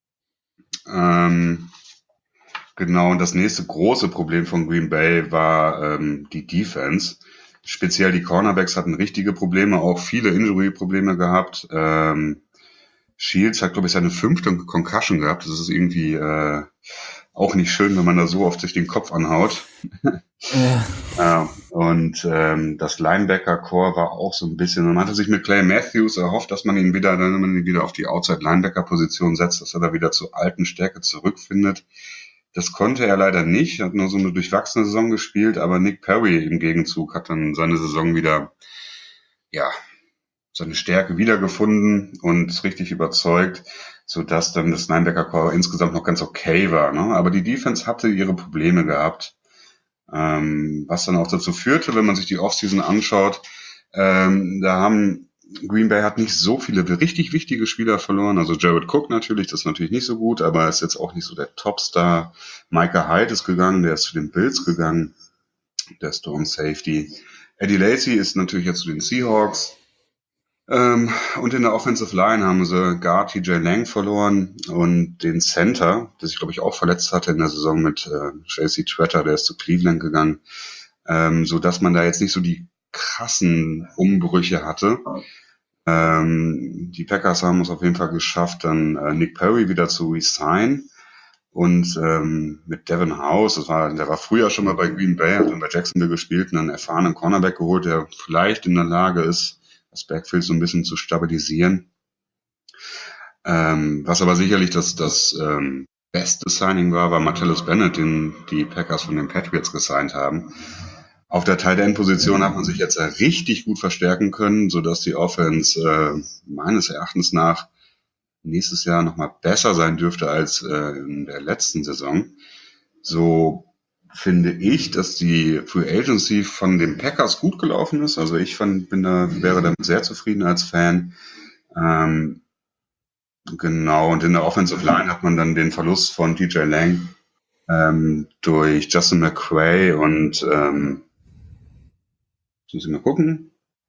Ähm, genau, und das nächste große Problem von Green Bay war ähm, die Defense. Speziell die Cornerbacks hatten richtige Probleme, auch viele Injury-Probleme gehabt. Ähm, Shields hat, glaube ich, seine fünfte Concussion gehabt. Das ist irgendwie äh, auch nicht schön, wenn man da so oft sich den Kopf anhaut. Ja. Ja, und ähm, das Linebacker-Core war auch so ein bisschen, man hatte sich mit Clay Matthews erhofft, dass man ihn wieder, dann man ihn wieder auf die Outside-Linebacker-Position setzt, dass er da wieder zur alten Stärke zurückfindet. Das konnte er leider nicht, er hat nur so eine durchwachsene Saison gespielt, aber Nick Perry im Gegenzug hat dann seine Saison wieder, ja, seine Stärke wiedergefunden und richtig überzeugt, so dass dann das Linebacker-Core insgesamt noch ganz okay war, ne? Aber die Defense hatte ihre Probleme gehabt. Ähm, was dann auch dazu führte, wenn man sich die Offseason anschaut, ähm, da haben Green Bay hat nicht so viele richtig wichtige Spieler verloren. Also Jared Cook natürlich, das ist natürlich nicht so gut, aber er ist jetzt auch nicht so der Topstar. Micah Hyde ist gegangen, der ist zu den Bills gegangen, der Strong Safety. Eddie Lacy ist natürlich jetzt zu den Seahawks. Ähm, und in der Offensive Line haben sie Guard T J Lang verloren und den Center, der sich, glaube ich, auch verletzt hatte in der Saison mit äh, J C Tretter, der ist zu Cleveland gegangen, ähm, so dass man da jetzt nicht so die krassen Umbrüche hatte. Ähm, die Packers haben es auf jeden Fall geschafft, dann äh, Nick Perry wieder zu resign und ähm, mit Devin House, das war, der war früher schon mal bei Green Bay, hat dann bei Jacksonville gespielt und einen erfahrenen Cornerback geholt, der vielleicht in der Lage ist, das Backfield so ein bisschen zu stabilisieren. Ähm, was aber sicherlich das, das ähm, beste Signing war, war Martellus Bennett, den die Packers von den Patriots gesigned haben. Auf der Tight End Position hat man sich jetzt richtig gut verstärken können, sodass die Offense äh, meines Erachtens nach nächstes Jahr nochmal besser sein dürfte als äh, in der letzten Saison. So finde ich, dass die Free Agency von den Packers gut gelaufen ist. Also ich fand, bin da, wäre damit sehr zufrieden als Fan. Ähm, genau, und in der Offensive Line hat man dann den Verlust von T J Lang ähm, durch Justin McCray und ähm, müssen Sie mal gucken.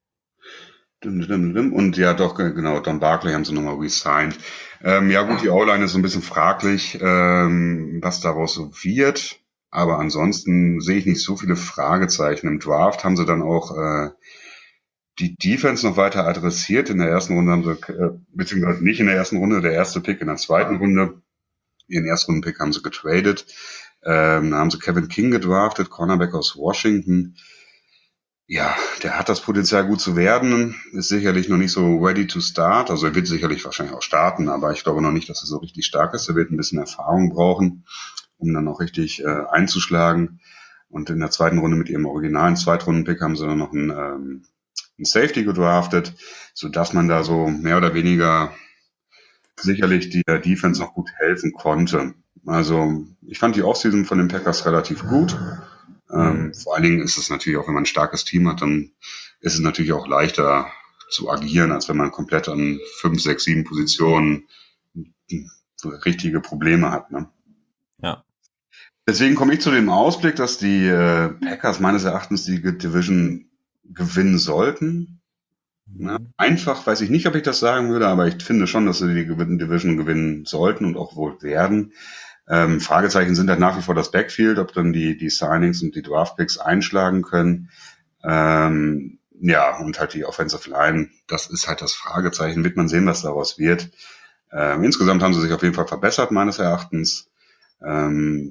Und ja, doch, genau, Don Barkley haben sie nochmal resigned. Ähm, ja gut, die O-Line ist so ein bisschen fraglich, ähm, was daraus so wird. Aber ansonsten sehe ich nicht so viele Fragezeichen. Im Draft haben sie dann auch äh, die Defense noch weiter adressiert. In der ersten Runde haben sie, äh, beziehungsweise nicht in der ersten Runde, der erste Pick in der zweiten Runde. Ihren ersten Pick haben sie getradet. Ähm, da haben sie Kevin King gedraftet, Cornerback aus Washington. Ja, der hat das Potenzial, gut zu werden, ist sicherlich noch nicht so ready to start. Also er wird sicherlich wahrscheinlich auch starten, aber ich glaube noch nicht, dass er so richtig stark ist. Er wird ein bisschen Erfahrung brauchen, um dann auch richtig äh, einzuschlagen. Und in der zweiten Runde mit ihrem originalen Zweitrunden-Pick haben sie dann noch einen, ähm, einen Safety gedraftet, sodass man da so mehr oder weniger sicherlich die äh, Defense noch gut helfen konnte. Also ich fand die Offseason von den Packers relativ gut. Ähm, vor allen Dingen ist es natürlich auch, wenn man ein starkes Team hat, dann ist es natürlich auch leichter zu agieren, als wenn man komplett an fünf, sechs, sieben Positionen richtige Probleme hat. Ne? Ja. Deswegen komme ich zu dem Ausblick, dass die äh, Packers meines Erachtens die Division gewinnen sollten. Mhm. Ja, einfach weiß ich nicht, ob ich das sagen würde, aber ich finde schon, dass sie die Division gewinnen sollten und auch wohl werden. Ähm, Fragezeichen sind halt nach wie vor das Backfield, ob dann die, die Signings und die Draftpicks einschlagen können. Ähm, ja, und halt die Offensive Line, das ist halt das Fragezeichen. Wird man sehen, was daraus wird. Ähm, insgesamt haben sie sich auf jeden Fall verbessert, meines Erachtens. Ähm,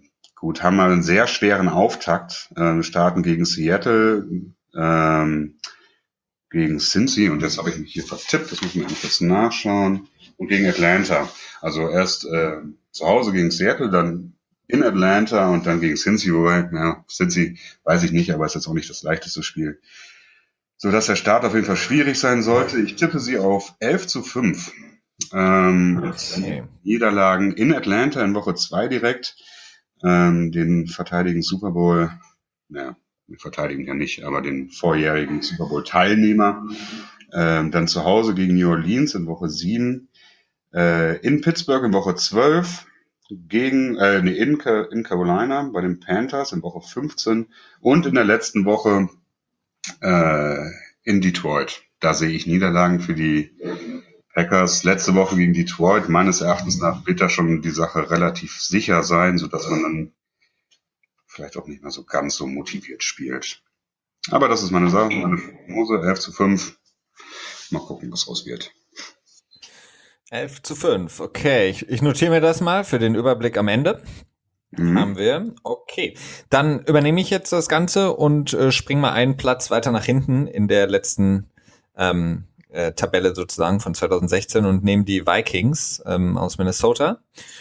gut, haben wir einen sehr schweren Auftakt. Äh, wir starten gegen Seattle, ähm, gegen Cincy, und jetzt habe ich mich hier vertippt, das muss man eben kurz nachschauen, und gegen Atlanta. Also erst äh, zu Hause gegen Seattle, dann in Atlanta und dann gegen Cincy, wobei, ja, Cincy weiß ich nicht, aber ist jetzt auch nicht das leichteste Spiel. Sodass der Start auf jeden Fall schwierig sein sollte. Ich tippe sie auf elf zu fünf. Ähm, Okay. Niederlagen in Atlanta in Woche zwei direkt. Ähm, den verteidigen Super Bowl, naja, wir verteidigen ja nicht, aber den vorjährigen Super Bowl Teilnehmer. Ähm, dann zu Hause gegen New Orleans in Woche sieben. Äh, in Pittsburgh in Woche zwölf. Gegen, äh, nee, in, in Carolina bei den Panthers in Woche fünfzehn. Und in der letzten Woche äh, in Detroit. Da sehe ich Niederlagen für die Packers. Letzte Woche gegen Detroit, meines Erachtens nach, wird da schon die Sache relativ sicher sein, sodass man dann vielleicht auch nicht mehr so ganz so motiviert spielt. Aber das ist meine Sache, meine Prognose, elf zu fünf. Mal gucken, was raus wird. elf zu fünf, okay. Ich, ich notiere mir das mal für den Überblick am Ende. Mhm. Haben wir. Okay. Dann übernehme ich jetzt das Ganze und äh, springe mal einen Platz weiter nach hinten in der letzten ähm, äh, Tabelle sozusagen von zwanzig sechzehn und nehme die Vikings ähm, aus Minnesota.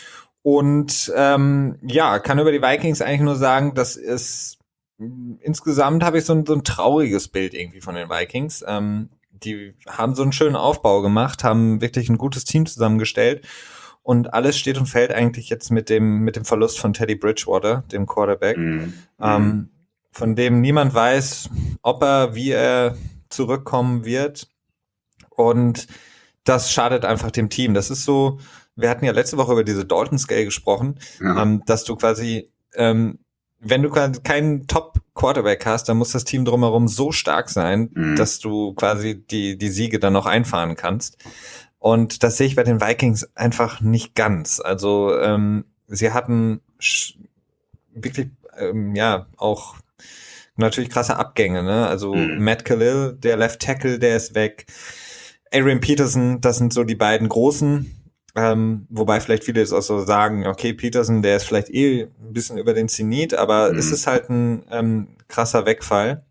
Und ähm, ja, kann über die Vikings eigentlich nur sagen, dass es insgesamt habe ich so ein, so ein trauriges Bild irgendwie von den Vikings. Ähm, die haben so einen schönen Aufbau gemacht, haben wirklich ein gutes Team zusammengestellt. Und alles steht und fällt eigentlich jetzt mit dem mit dem Verlust von Teddy Bridgewater, dem Quarterback, mhm. ähm, von dem niemand weiß, ob er, wie er zurückkommen wird. Und das schadet einfach dem Team. Das ist so, wir hatten ja letzte Woche über diese Dalton-Scale gesprochen, ja. ähm, dass du quasi, ähm, wenn du quasi keinen Top-Quarterback hast, dann muss das Team drumherum so stark sein, mhm. dass du quasi die die Siege dann noch einfahren kannst. Und das sehe ich bei den Vikings einfach nicht ganz. Also ähm, sie hatten sch- wirklich ähm, ja auch natürlich krasse Abgänge, ne? Also mhm. Matt Khalil, der Left Tackle, der ist weg. Adrian Peterson, das sind so die beiden großen. Ähm, wobei vielleicht viele jetzt auch so sagen, okay, Peterson, der ist vielleicht eh ein bisschen über den Zenit, aber mhm. es ist halt ein ähm, krasser Wegfall.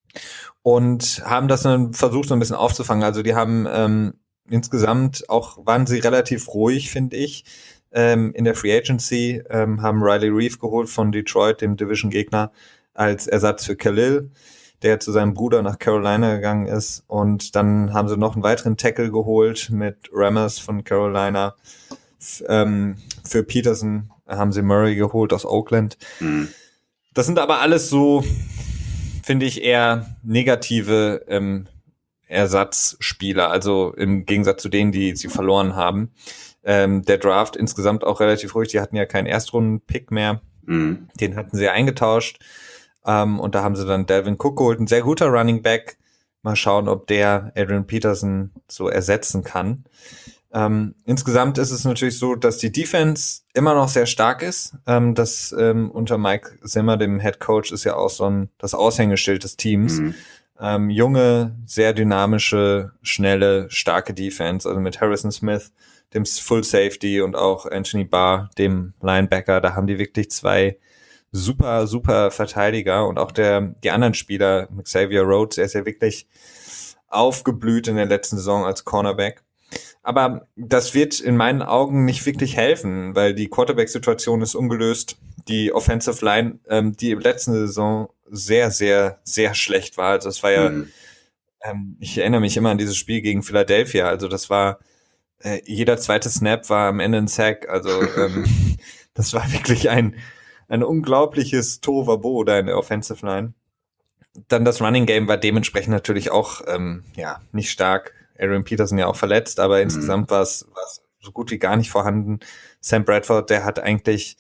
Und haben das dann versucht, so ein bisschen aufzufangen. Also die haben ähm, insgesamt auch, waren sie relativ ruhig, finde ich, ähm, in der Free Agency, ähm, haben Riley Reeve geholt von Detroit, dem Division-Gegner, als Ersatz für Khalil, der zu seinem Bruder nach Carolina gegangen ist. Und dann haben sie noch einen weiteren Tackle geholt mit Rammers von Carolina. F- ähm, für Peterson haben sie Murray geholt aus Oakland. Mhm. Das sind aber alles so, finde ich, eher negative ähm, Ersatzspieler, also im Gegensatz zu denen, die sie verloren haben. Ähm, der Draft insgesamt auch relativ ruhig, die hatten ja keinen Erstrunden-Pick mehr, mhm. den hatten sie eingetauscht ähm, und da haben sie dann Dalvin Cook geholt, ein sehr guter Running Back. Mal schauen, ob der Adrian Peterson so ersetzen kann. Ähm, insgesamt ist es natürlich so, dass die Defense immer noch sehr stark ist. Ähm, das ähm, unter Mike Zimmer, dem Head Coach, ist ja auch so ein das Aushängeschild des Teams. Mhm. Ähm, junge, sehr dynamische, schnelle, starke Defense, also mit Harrison Smith, dem Full Safety und auch Anthony Barr, dem Linebacker, da haben die wirklich zwei super, super Verteidiger und auch der die anderen Spieler, Xavier Rhodes, er ist ja wirklich aufgeblüht in der letzten Saison als Cornerback. Aber das wird in meinen Augen nicht wirklich helfen, weil die Quarterback-Situation ist ungelöst. Die Offensive Line, ähm, die im letzten Saison sehr, sehr, sehr schlecht war. Also das war ja, mhm. ähm, ich erinnere mich immer an dieses Spiel gegen Philadelphia. Also das war, äh, jeder zweite Snap war am Ende ein Sack. Also ähm, das war wirklich ein, ein unglaubliches Tohuwabohu da in der Offensive Line. Dann das Running Game war dementsprechend natürlich auch ähm, ja nicht stark. Adrian Peterson ja auch verletzt, aber mhm. insgesamt war es so gut wie gar nicht vorhanden. Sam Bradford, der hat eigentlich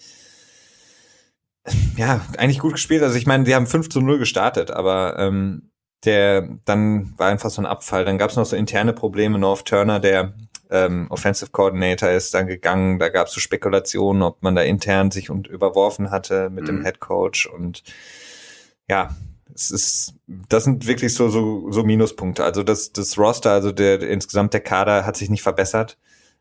ja eigentlich gut gespielt. Also ich meine, die haben fünf zu null gestartet, aber ähm, der dann war einfach so ein Abfall. Dann gab es noch so interne Probleme. North Turner, der ähm, Offensive Coordinator, ist dann gegangen. Da gab es so Spekulationen, ob man da intern sich und überworfen hatte mit mhm. dem Head Coach und ja, es ist, das sind wirklich so, so, so Minuspunkte. Also das, das Roster, also der, der insgesamt der Kader hat sich nicht verbessert.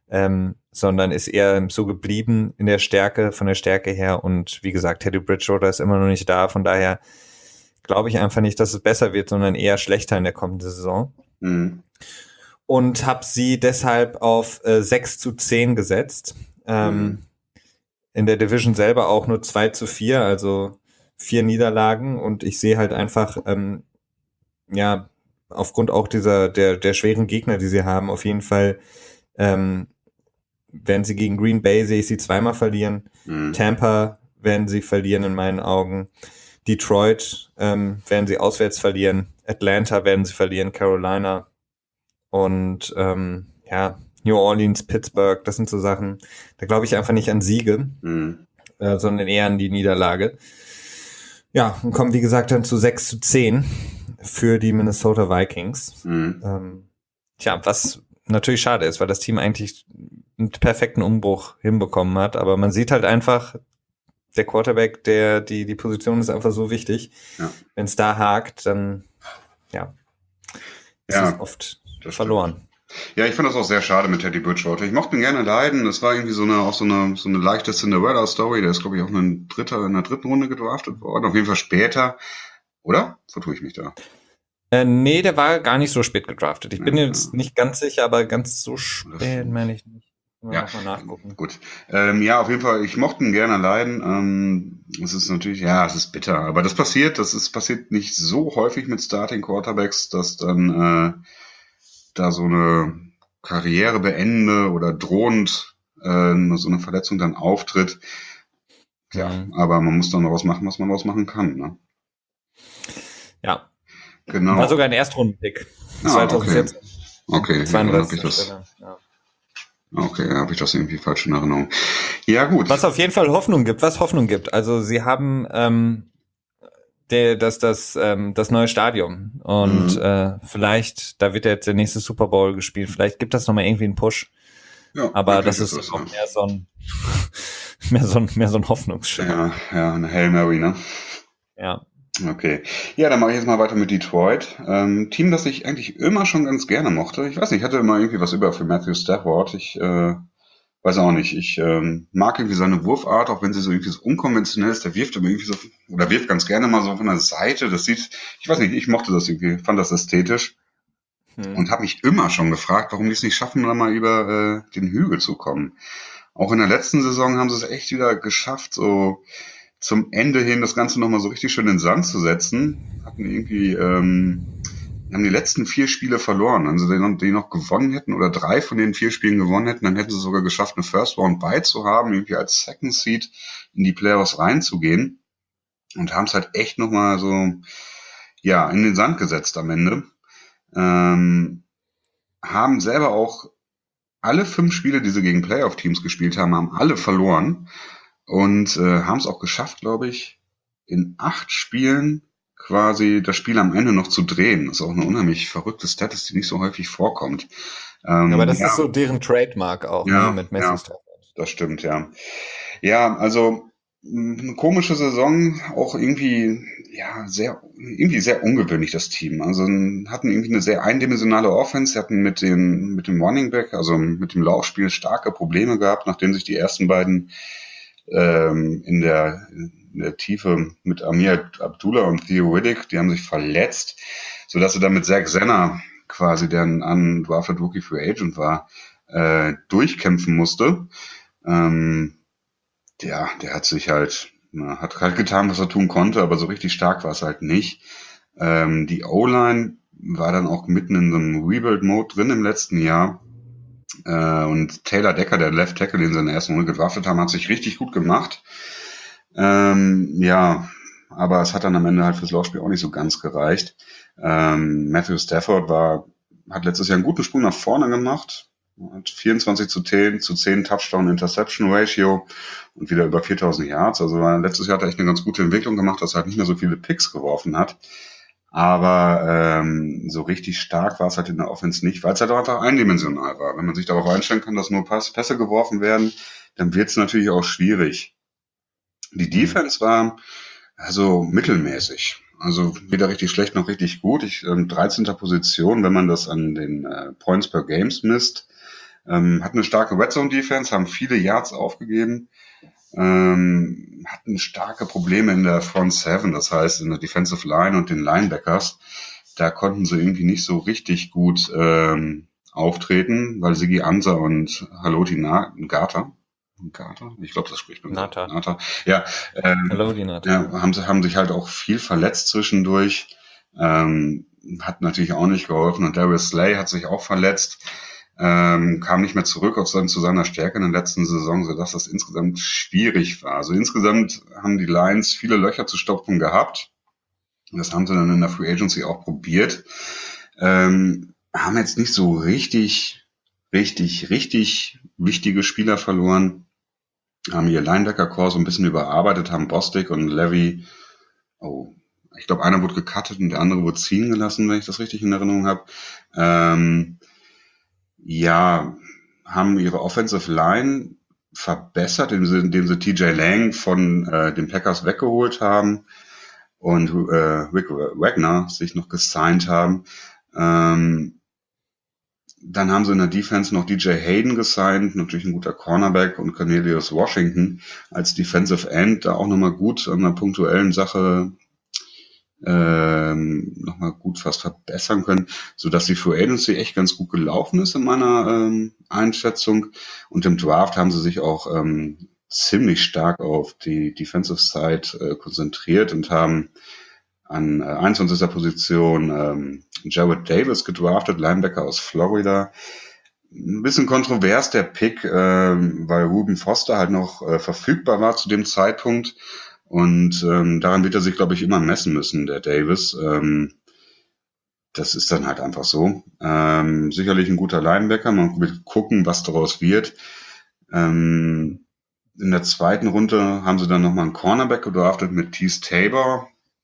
ähm, sondern ist eher so geblieben in der Stärke, von der Stärke her. Und wie gesagt, Teddy Bridgewater ist immer noch nicht da. Von daher glaube ich einfach nicht, dass es besser wird, sondern eher schlechter in der kommenden Saison. Mhm. Und habe sie deshalb auf äh, sechs zu zehn gesetzt. Ähm, Mhm. In der Division selber auch nur zwei zu vier, also vier Niederlagen. Und ich sehe halt einfach, ähm, ja, aufgrund auch dieser der der schweren Gegner, die sie haben, auf jeden Fall ähm, werden sie gegen Green Bay, sehe ich sie zweimal verlieren. Mhm. Tampa werden sie verlieren in meinen Augen. Detroit ähm, werden sie auswärts verlieren. Atlanta werden sie verlieren. Carolina und ähm, ja, New Orleans, Pittsburgh, das sind so Sachen, da glaube ich einfach nicht an Siege, Mhm. äh, sondern eher an die Niederlage. Ja, und kommen wie gesagt dann zu sechs zu zehn für die Minnesota Vikings. Mhm. Ähm, tja, was natürlich schade ist, weil das Team eigentlich einen perfekten Umbruch hinbekommen hat, aber man sieht halt einfach, der Quarterback, der die die Position ist einfach so wichtig. Ja. Wenn es da hakt, dann ja, ist Ja, es oft das verloren. stimmt. Ja, ich fand das auch sehr schade mit Teddy Bridgewater. Ich mochte ihn gerne leiden. Das war irgendwie so eine, auch so eine, so eine leichte Cinderella-Story. Der ist, glaube ich, auch in, dritter, in der dritten Runde gedraftet worden. Auf jeden Fall später. Oder? Vertue ich mich da? Äh, nee, der war gar nicht so spät gedraftet. Ich bin Ja, jetzt nicht ganz sicher, aber ganz so spät stimmt. meine ich nicht. Mal Ja, nochmal nachgucken. gut. Ähm, ja, auf jeden Fall, ich mochte ihn gerne leiden. Ähm, es ist natürlich, ja, es ist bitter. Aber das passiert, das ist passiert nicht so häufig mit Starting Quarterbacks, dass dann äh, da so eine Karriere beende oder drohend äh, so eine Verletzung dann auftritt. Ja, Mhm. aber man muss dann daraus machen, was man daraus machen kann. Ne? Ja, Genau. war sogar ein Erstrundenpick. Ah, okay. zwanzig vierzehn. Okay, ja, dann habe ich zweiunddreißig. das. Stelle. Ja. Okay, dann habe ich das irgendwie falsch in Erinnerung. Ja, gut. Was auf jeden Fall Hoffnung gibt, was Hoffnung gibt. Also sie haben ähm, der, das, das, ähm, das neue Stadion und Mhm. äh, vielleicht, da wird jetzt der nächste Super Bowl gespielt, vielleicht gibt das nochmal irgendwie einen Push. Ja, Aber möglich das ist das, auch ja. mehr so ein mehr so ein, mehr so ein Hoffnungsschimmer. Ja, ja, eine Hail Mary, ne? Ja. Okay. Ja, dann mache ich jetzt mal weiter mit Detroit. Ähm, Team, das ich eigentlich immer schon ganz gerne mochte. Ich weiß nicht, ich hatte immer irgendwie was über für Matthew Stafford. Ich äh, weiß auch nicht. Ich ähm, mag irgendwie seine Wurfart, auch wenn sie so irgendwie so unkonventionell ist. Der wirft aber irgendwie so, oder wirft ganz gerne mal so von der Seite. Das sieht, ich weiß nicht, ich mochte das irgendwie, fand das ästhetisch. Hm. Und habe mich immer schon gefragt, warum die es nicht schaffen, da mal über äh, den Hügel zu kommen. Auch in der letzten Saison haben sie es echt wieder geschafft, so zum Ende hin das Ganze nochmal so richtig schön in den Sand zu setzen. Hatten irgendwie, ähm, haben die letzten vier Spiele verloren. Wenn sie die, die noch gewonnen hätten oder drei von den vier Spielen gewonnen hätten, dann hätten sie sogar geschafft, eine First Round Bye zu haben, irgendwie als Second Seed in die Playoffs reinzugehen. Und haben es halt echt nochmal so, ja, in den Sand gesetzt am Ende. Ähm, haben selber auch alle fünf Spiele, die sie gegen Playoff-Teams gespielt haben, haben alle verloren. Und äh, haben es auch geschafft, glaube ich, in acht Spielen quasi das Spiel am Ende noch zu drehen. Das ist auch eine unheimlich verrückte Status, die nicht so häufig vorkommt. Ähm, Aber das ja, ist so deren Trademark auch, ja, ne, mit Matthew ja, Stafford. das stimmt, ja. Ja, also mh, eine komische Saison, auch irgendwie, ja, sehr, irgendwie sehr ungewöhnlich, das Team. Also n- hatten irgendwie eine sehr eindimensionale Offense, sie hatten mit dem, mit dem Running Back, also mit dem Laufspiel starke Probleme gehabt, nachdem sich die ersten beiden ähm, in der, in der Tiefe mit Amir Abdullah und Theo Riddick, die haben sich verletzt, sodass sie dann mit Zach Zenner quasi, der ein undrafted Rookie Free Agent war, äh, durchkämpfen musste. Ähm, ja, der hat sich halt, na, hat halt getan, was er tun konnte, aber so richtig stark war es halt nicht. Ähm, die O-Line war dann auch mitten in so einem Rebuild-Mode drin im letzten Jahr. Äh, und Taylor Decker, der Left Tackle, den sie in der ersten Runde gedraftet haben, hat sich richtig gut gemacht. Ähm, ja, aber es hat dann am Ende halt fürs Laufspiel auch nicht so ganz gereicht. Ähm, Matthew Stafford war, hat letztes Jahr einen guten Sprung nach vorne gemacht. Hat vierundzwanzig zu zehn, zu zehn Touchdown-Interception-Ratio und wieder über viertausend Yards. Also war, letztes Jahr hat er echt eine ganz gute Entwicklung gemacht, dass er halt nicht mehr so viele Picks geworfen hat. Aber ähm, so richtig stark war es halt in der Offense nicht, weil es halt auch einfach eindimensional war. Wenn man sich darauf einstellen kann, dass nur Pass, Pässe geworfen werden, dann wird es natürlich auch schwierig. Die Defense war also mittelmäßig. Also weder richtig schlecht noch richtig gut. Ich ähm, dreizehnter Position, wenn man das an den äh, Points per Games misst. Ähm, hatten eine starke Red Zone Defense, haben viele Yards aufgegeben, ähm, hatten starke Probleme in der Front Seven, das heißt in der Defensive Line und den Linebackers. Da konnten sie irgendwie nicht so richtig gut ähm, auftreten, weil Sigi Ansa und Haloti Ngata, Ngata, ich glaube, das spricht man Nata. so. Nata. Ja, ähm, Haloti Nata. ja, haben sie haben sich halt auch viel verletzt zwischendurch. Ähm, hat natürlich auch nicht geholfen. Und Darius Slay hat sich auch verletzt, ähm, kam nicht mehr zurück auf sein, zu seiner Stärke in der letzten Saison, sodass das insgesamt schwierig war. Also insgesamt haben die Lions viele Löcher zu stopfen gehabt. Das haben sie dann in der Free Agency auch probiert. Ähm, haben jetzt nicht so richtig, richtig, richtig wichtige Spieler verloren. Haben ihr Linebacker-Core so ein bisschen überarbeitet, haben Bostic und Levy, oh, ich glaube, einer wurde gecuttet und der andere wurde ziehen gelassen, wenn ich das richtig in Erinnerung habe. Ähm, ja, haben ihre Offensive Line verbessert, indem sie, indem sie T J Lang von äh, den Packers weggeholt haben und äh, Rick Wagner sich noch gesigned haben. Ähm, dann haben sie in der Defense noch D J Hayden gesigned, natürlich ein guter Cornerback, und Cornelius Washington als Defensive End, da auch nochmal gut an einer punktuellen Sache ähm, nochmal gut fast verbessern können, sodass die Free Agency echt ganz gut gelaufen ist in meiner ähm, Einschätzung. Und im Draft haben sie sich auch ähm, ziemlich stark auf die Defensive Side äh, konzentriert und haben an äh, einundzwanzigster Position ähm, Jared Davis gedraftet, Linebacker aus Florida. Ein bisschen kontrovers der Pick, ähm, weil Reuben Foster halt noch äh, verfügbar war zu dem Zeitpunkt. Und ähm, daran wird er sich, glaube ich, immer messen müssen, der Davis. Ähm, das ist dann halt einfach so. Ähm, sicherlich ein guter Linebacker. Man wird gucken, was daraus wird. Ähm, in der zweiten Runde haben sie dann nochmal einen Cornerback gedraftet mit Tease Tabor.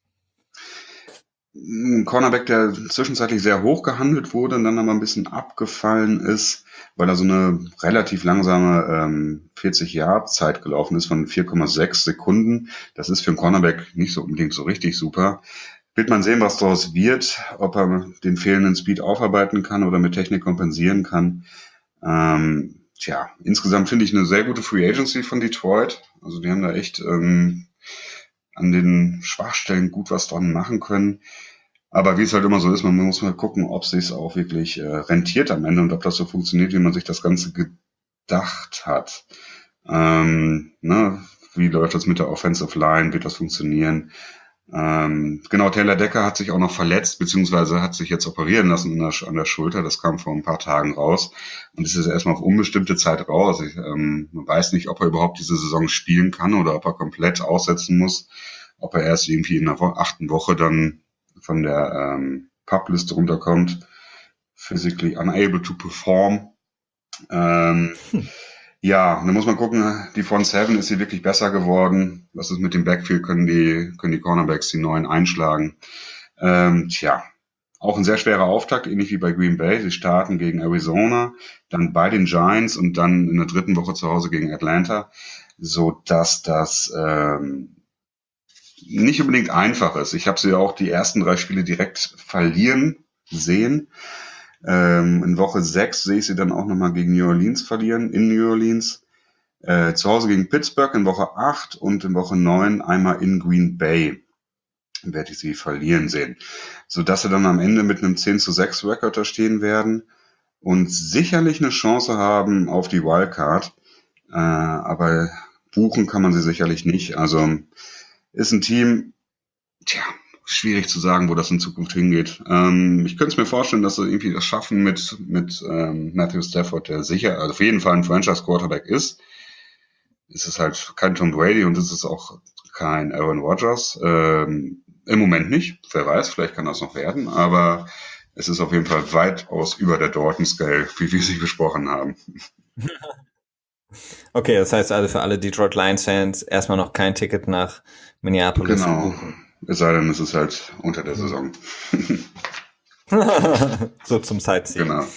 Ein Cornerback, der zwischenzeitlich sehr hoch gehandelt wurde und dann aber ein bisschen abgefallen ist, weil er so eine relativ langsame ähm, vierzig-Yard-Zeit gelaufen ist von vier Komma sechs Sekunden. Das ist für einen Cornerback nicht so unbedingt so richtig super. Wird man sehen, was daraus wird, ob er den fehlenden Speed aufarbeiten kann oder mit Technik kompensieren kann. Ähm, tja, insgesamt finde ich eine sehr gute Free Agency von Detroit. Also die haben da echt ähm, an den Schwachstellen gut was dran machen können. Aber wie es halt immer so ist, man muss mal gucken, ob es sich auch wirklich äh, rentiert am Ende und ob das so funktioniert, wie man sich das Ganze gedacht hat. Ähm, ne? Wie läuft das mit der Offensive Line? Wird das funktionieren? Ähm, genau, Taylor Decker hat sich auch noch verletzt, beziehungsweise hat sich jetzt operieren lassen an der, an der Schulter. Das kam vor ein paar Tagen raus. Und es ist erstmal auf unbestimmte Zeit raus. Ich, ähm, man weiß nicht, ob er überhaupt diese Saison spielen kann oder ob er komplett aussetzen muss. Ob er erst irgendwie in der Wo- achten Woche dann von der ähm, Publiste runterkommt. Physically unable to perform. Ähm, hm. Ja, da muss man gucken, die Front Seven, ist sie wirklich besser geworden? Was ist mit dem Backfield? Können die, können die Cornerbacks die neuen einschlagen? Ähm, tja, auch ein sehr schwerer Auftakt, ähnlich wie bei Green Bay. Sie starten gegen Arizona, dann bei den Giants und dann in der dritten Woche zu Hause gegen Atlanta, so dass das ähm, nicht unbedingt einfach ist. Ich habe sie ja auch die ersten drei Spiele direkt verlieren sehen. Ähm, in Woche sechs sehe ich sie dann auch nochmal gegen New Orleans verlieren, in New Orleans. Äh, zu Hause gegen Pittsburgh in Woche acht und in Woche neun einmal in Green Bay werde ich sie verlieren sehen. Sodass sie dann am Ende mit einem zehn zu sechs Record da stehen werden und sicherlich eine Chance haben auf die Wildcard. Äh, aber buchen kann man sie sicherlich nicht. Also ist ein Team, tja, schwierig zu sagen, wo das in Zukunft hingeht. Ähm, ich könnte es mir vorstellen, dass sie irgendwie das schaffen mit, mit ähm, Matthew Stafford, der sicher, also auf jeden Fall ein Franchise-Quarterback ist. Es ist halt kein Tom Brady und es ist auch kein Aaron Rodgers. Ähm, im Moment nicht. Wer weiß, vielleicht kann das noch werden, aber es ist auf jeden Fall weitaus über der Dalton-Scale, wie wir sie besprochen haben. Okay, das heißt also für alle Detroit Lions-Fans erstmal noch kein Ticket nach Minneapolis Genau. buchen. Es sei denn, es ist halt unter der Saison. So zum Sightseeing. Genau.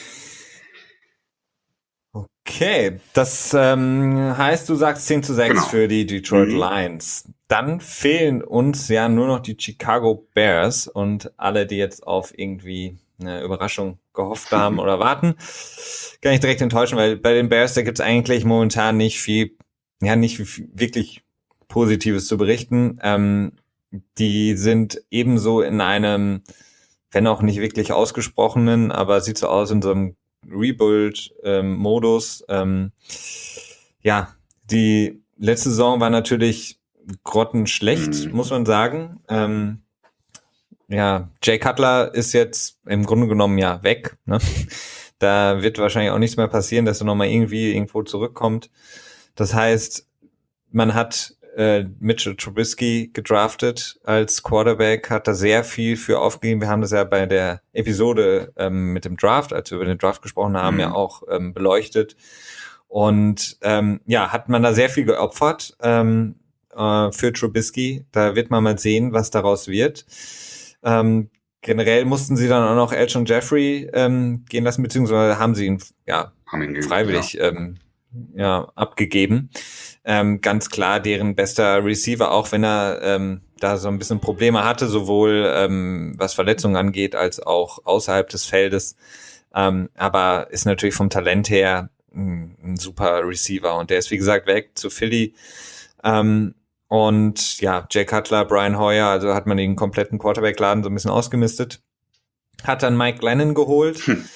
Okay, das ähm, heißt, du sagst zehn zu sechs Genau. für die Detroit Mhm. Lions. Dann fehlen uns ja nur noch die Chicago Bears und alle, die jetzt auf irgendwie eine Überraschung gehofft haben oder warten, gar nicht direkt enttäuschen, weil bei den Bears, da gibt es eigentlich momentan nicht viel, ja, nicht viel, wirklich Positives zu berichten. Ähm, die sind ebenso in einem, wenn auch nicht wirklich ausgesprochenen, aber sieht so aus in so einem Rebuild-Modus. Ähm, ja, die letzte Saison war natürlich grottenschlecht, Mhm. muss man sagen. Ähm, ja, Jay Cutler ist jetzt im Grunde genommen ja weg. Ne? Da wird wahrscheinlich auch nichts mehr passieren, dass er nochmal irgendwie irgendwo zurückkommt. Das heißt, man hat äh, Mitchell Trubisky gedraftet als Quarterback, hat da sehr viel für aufgegeben. Wir haben das ja bei der Episode ähm, mit dem Draft, als wir über den Draft gesprochen haben, Mhm. ja auch ähm, beleuchtet. Und ähm, ja, hat man da sehr viel geopfert ähm, äh, für Trubisky. Da wird man mal sehen, was daraus wird. Ähm, generell mussten sie dann auch noch Alshon Jeffrey ähm, gehen lassen, beziehungsweise haben sie ihn ja Haben ihn ge- freiwillig ja. Ähm, ja, abgegeben. Ähm, ganz klar deren bester Receiver, auch wenn er ähm, da so ein bisschen Probleme hatte, sowohl ähm, was Verletzungen angeht, als auch außerhalb des Feldes. Ähm, aber ist natürlich vom Talent her ein, ein super Receiver. Und der ist, wie gesagt, weg zu Philly. Ähm, und ja, Jay Cutler, Brian Hoyer, also hat man den kompletten Quarterback-Laden so ein bisschen ausgemistet. Hat dann Mike Glennon geholt. Hm.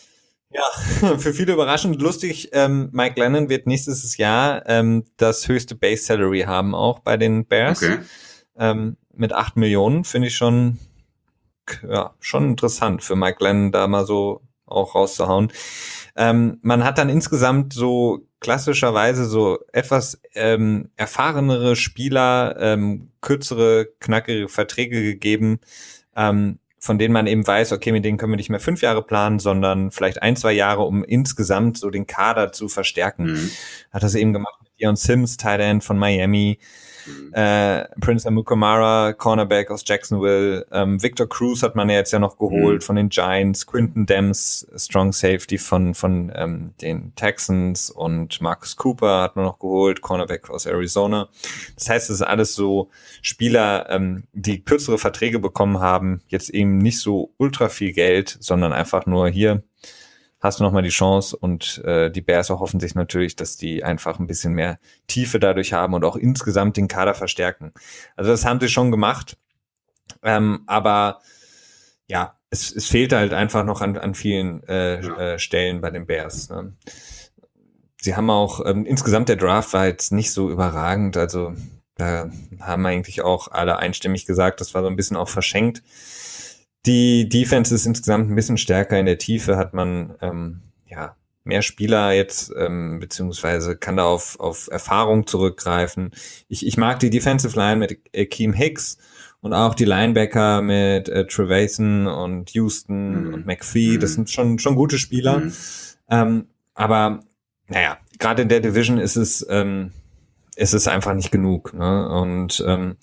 Ja, für viele überraschend lustig. Ähm, Mike Glennon wird nächstes Jahr ähm, das höchste Base Salary haben, auch bei den Bears. Okay. Ähm, mit acht Millionen finde ich schon, ja, schon interessant für Mike Glennon da mal so auch rauszuhauen. Ähm, man hat dann insgesamt so klassischerweise so etwas ähm, erfahrenere Spieler, ähm, kürzere, knackige Verträge gegeben, ähm, von denen man eben weiß, okay, mit denen können wir nicht mehr fünf Jahre planen, sondern vielleicht ein, zwei Jahre, um insgesamt so den Kader zu verstärken. Mhm. Hat das eben gemacht mit Deion Sims, Tight End von Miami, Mhm. äh, Prince Amukamara, Cornerback aus Jacksonville, ähm, Victor Cruz hat man ja jetzt ja noch geholt Mhm. von den Giants, Quinton Dems, Strong Safety von von ähm, den Texans und Marcus Cooper hat man noch geholt, Cornerback aus Arizona. Das heißt, es ist alles so Spieler, ähm, die kürzere Verträge bekommen haben, jetzt eben nicht so ultra viel Geld, sondern einfach nur hier hast du nochmal die Chance und äh, die Bears erhoffen sich natürlich, dass die einfach ein bisschen mehr Tiefe dadurch haben und auch insgesamt den Kader verstärken. Also das haben sie schon gemacht, ähm, aber ja, es, es fehlt halt einfach noch an, an vielen äh, Ja. äh, Stellen bei den Bears. Ne? Sie haben auch, ähm, insgesamt der Draft war jetzt nicht so überragend, also da haben eigentlich auch alle einstimmig gesagt, das war so ein bisschen auch verschenkt. Die Defense ist insgesamt ein bisschen stärker in der Tiefe, hat man ähm, ja mehr Spieler jetzt, ähm, beziehungsweise kann da auf, auf Erfahrung zurückgreifen. Ich, ich mag die Defensive Line mit Akeem Hicks und auch die Linebacker mit äh, Trevathan und Houston Mhm. und McPhee. Das sind schon, schon gute Spieler. Mhm. Ähm, aber naja, gerade in der Division ist es, ähm, ist es einfach nicht genug. Ne? Und ähm,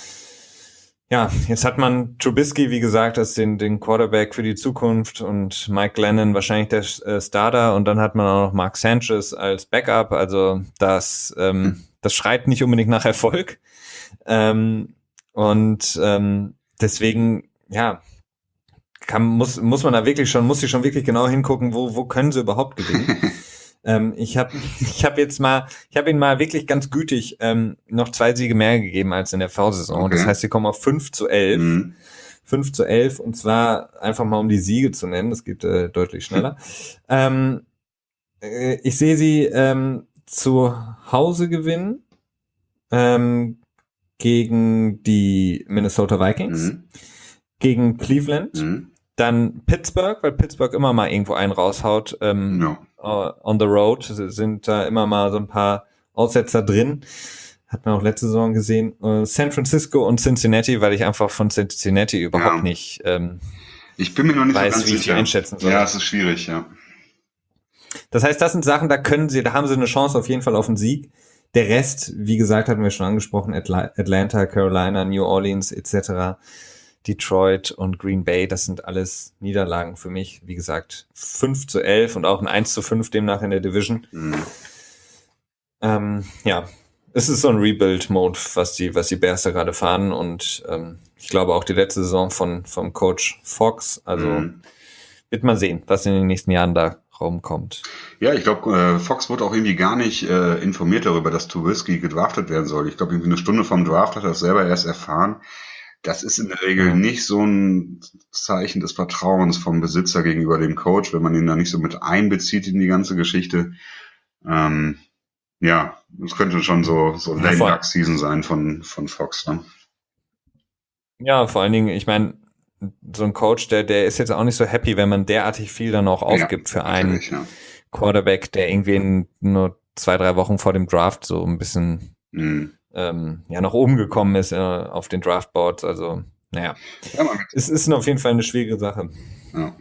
ja, jetzt hat man Trubisky, wie gesagt, als den, den Quarterback für die Zukunft und Mike Glennon wahrscheinlich der äh, Starter und dann hat man auch noch Mark Sanchez als Backup. Also das, ähm, das schreit nicht unbedingt nach Erfolg. Ähm, und ähm, deswegen, ja, kann, muss, muss man da wirklich schon, muss ich schon wirklich genau hingucken, wo, wo können sie überhaupt gewinnen. Ähm, ich habe ich hab jetzt mal, ich habe ihnen mal wirklich ganz gütig ähm, noch zwei Siege mehr gegeben als in der V-Saison. Okay. Das heißt, sie kommen auf fünf zu elf. Mhm. fünf zu elf und zwar einfach mal um die Siege zu nennen. Das geht äh, deutlich schneller. ähm, äh, ich sehe sie ähm, zu Hause gewinnen ähm, gegen die Minnesota Vikings, Mhm. gegen Cleveland, Mhm. dann Pittsburgh, weil Pittsburgh immer mal irgendwo einen raushaut. Ähm, Ja. Uh, on the road sind da immer mal so ein paar Aussetzer drin. Hat man auch letzte Saison gesehen. Uh, San Francisco und Cincinnati, weil ich einfach von Cincinnati überhaupt Ja. nicht ähm, Ich bin mir noch nicht weiß, so ganz wie ich die sicher. einschätzen soll. Ja, es ist schwierig, ja. Das heißt, das sind Sachen, da können sie, da haben sie eine Chance auf jeden Fall auf einen Sieg. Der Rest, wie gesagt, hatten wir schon angesprochen, Atla- Atlanta, Carolina, New Orleans et cetera, Detroit und Green Bay, das sind alles Niederlagen für mich. Wie gesagt, fünf zu elf und auch ein eins zu fünf demnach in der Division. Mhm. Ähm, ja, es ist so ein Rebuild-Mode, was die, was die Bears da gerade fahren und ähm, ich glaube auch die letzte Saison von vom Coach Fox, also Mhm. wird man sehen, was in den nächsten Jahren da rumkommt. Ja, ich glaube, äh, Fox wurde auch irgendwie gar nicht äh, informiert darüber, dass Trubisky gedraftet werden soll. Ich glaube, irgendwie eine Stunde vom Draft hat er das selber erst erfahren. Das ist in der Regel ja. nicht so ein Zeichen des Vertrauens vom Besitzer gegenüber dem Coach, wenn man ihn da nicht so mit einbezieht in die ganze Geschichte. Ähm, ja, das könnte schon so, so lame duck Season sein von, von Fox, ne? Ja, vor allen Dingen, ich meine, so ein Coach, der, der ist jetzt auch nicht so happy, wenn man derartig viel dann auch aufgibt ja, für einen ja. Quarterback, der irgendwie in nur zwei, drei Wochen vor dem Draft so ein bisschen mhm. ähm, ja nach oben gekommen ist äh, auf den Draftboards. Also, naja, ja, es ist auf jeden Fall eine schwierige Sache. Ja.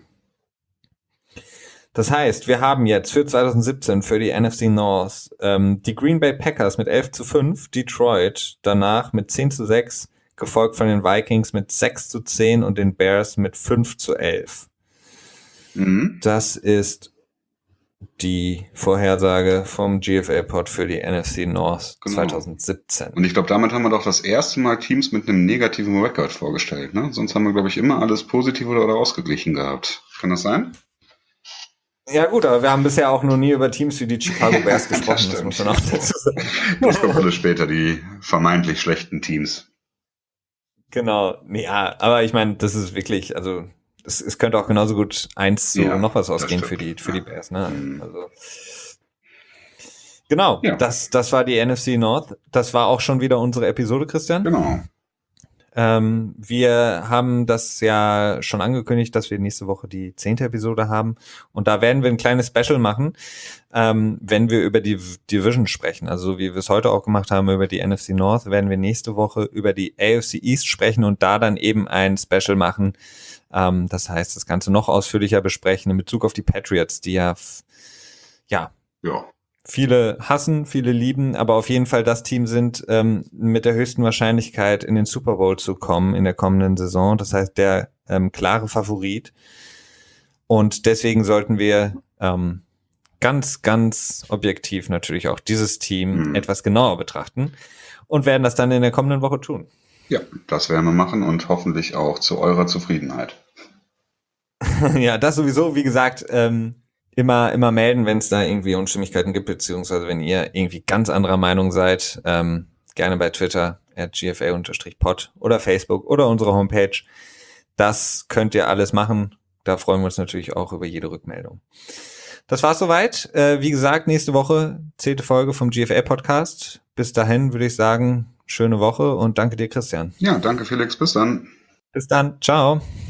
Das heißt, wir haben jetzt für zwanzig siebzehn für die N F C North ähm, die Green Bay Packers mit elf zu fünf, Detroit danach mit zehn zu sechs, gefolgt von den Vikings mit sechs zu zehn und den Bears mit fünf zu elf. Mhm. Das ist die Vorhersage vom G F L-Pod für die N F C North genau. zwanzig siebzehn. Und ich glaube, damit haben wir doch das erste Mal Teams mit einem negativen Record vorgestellt, ne? Sonst haben wir, glaube ich, immer alles positiv oder, oder ausgeglichen gehabt. Kann das sein? Ja gut, aber wir haben bisher auch noch nie über Teams wie die Chicago Bears gesprochen, das, das muss man auch dazu sagen. Das kommt alles später, die vermeintlich schlechten Teams. Genau, ja, aber ich meine, das ist wirklich, also es, es könnte auch genauso gut eins zu ja, noch was ausgehen für die für ja. die Bears, ne? Mhm. Also genau, ja. das das war die N F C North. Das war auch schon wieder unsere Episode, Christian. Genau. Ähm, wir haben das ja schon angekündigt, dass wir nächste Woche die zehnte Episode haben und da werden wir ein kleines Special machen, ähm, wenn wir über die Division sprechen. Also wie wir es heute auch gemacht haben über die N F C North, werden wir nächste Woche über die A F C East sprechen und da dann eben ein Special machen. Ähm, das heißt, das Ganze noch ausführlicher besprechen in Bezug auf die Patriots, die ja, ja, ja. viele hassen, viele lieben, aber auf jeden Fall das Team sind ähm, mit der höchsten Wahrscheinlichkeit in den Super Bowl zu kommen in der kommenden Saison. Das heißt, der ähm, klare Favorit. Und deswegen sollten wir ähm, ganz, ganz objektiv natürlich auch dieses Team mhm. etwas genauer betrachten und werden das dann in der kommenden Woche tun. Ja, das werden wir machen und hoffentlich auch zu eurer Zufriedenheit. Ja, das sowieso, wie gesagt, ähm, Immer, immer melden, wenn es da irgendwie Unstimmigkeiten gibt, beziehungsweise wenn ihr irgendwie ganz anderer Meinung seid, ähm, gerne bei Twitter at G F A Pod oder Facebook oder unsere Homepage. Das könnt ihr alles machen. Da freuen wir uns natürlich auch über jede Rückmeldung. Das war's soweit. Äh, wie gesagt, nächste Woche zehnte Folge vom G F A Podcast. Bis dahin würde ich sagen, schöne Woche und danke dir, Christian. Ja, danke Felix. Bis dann. Bis dann. Ciao.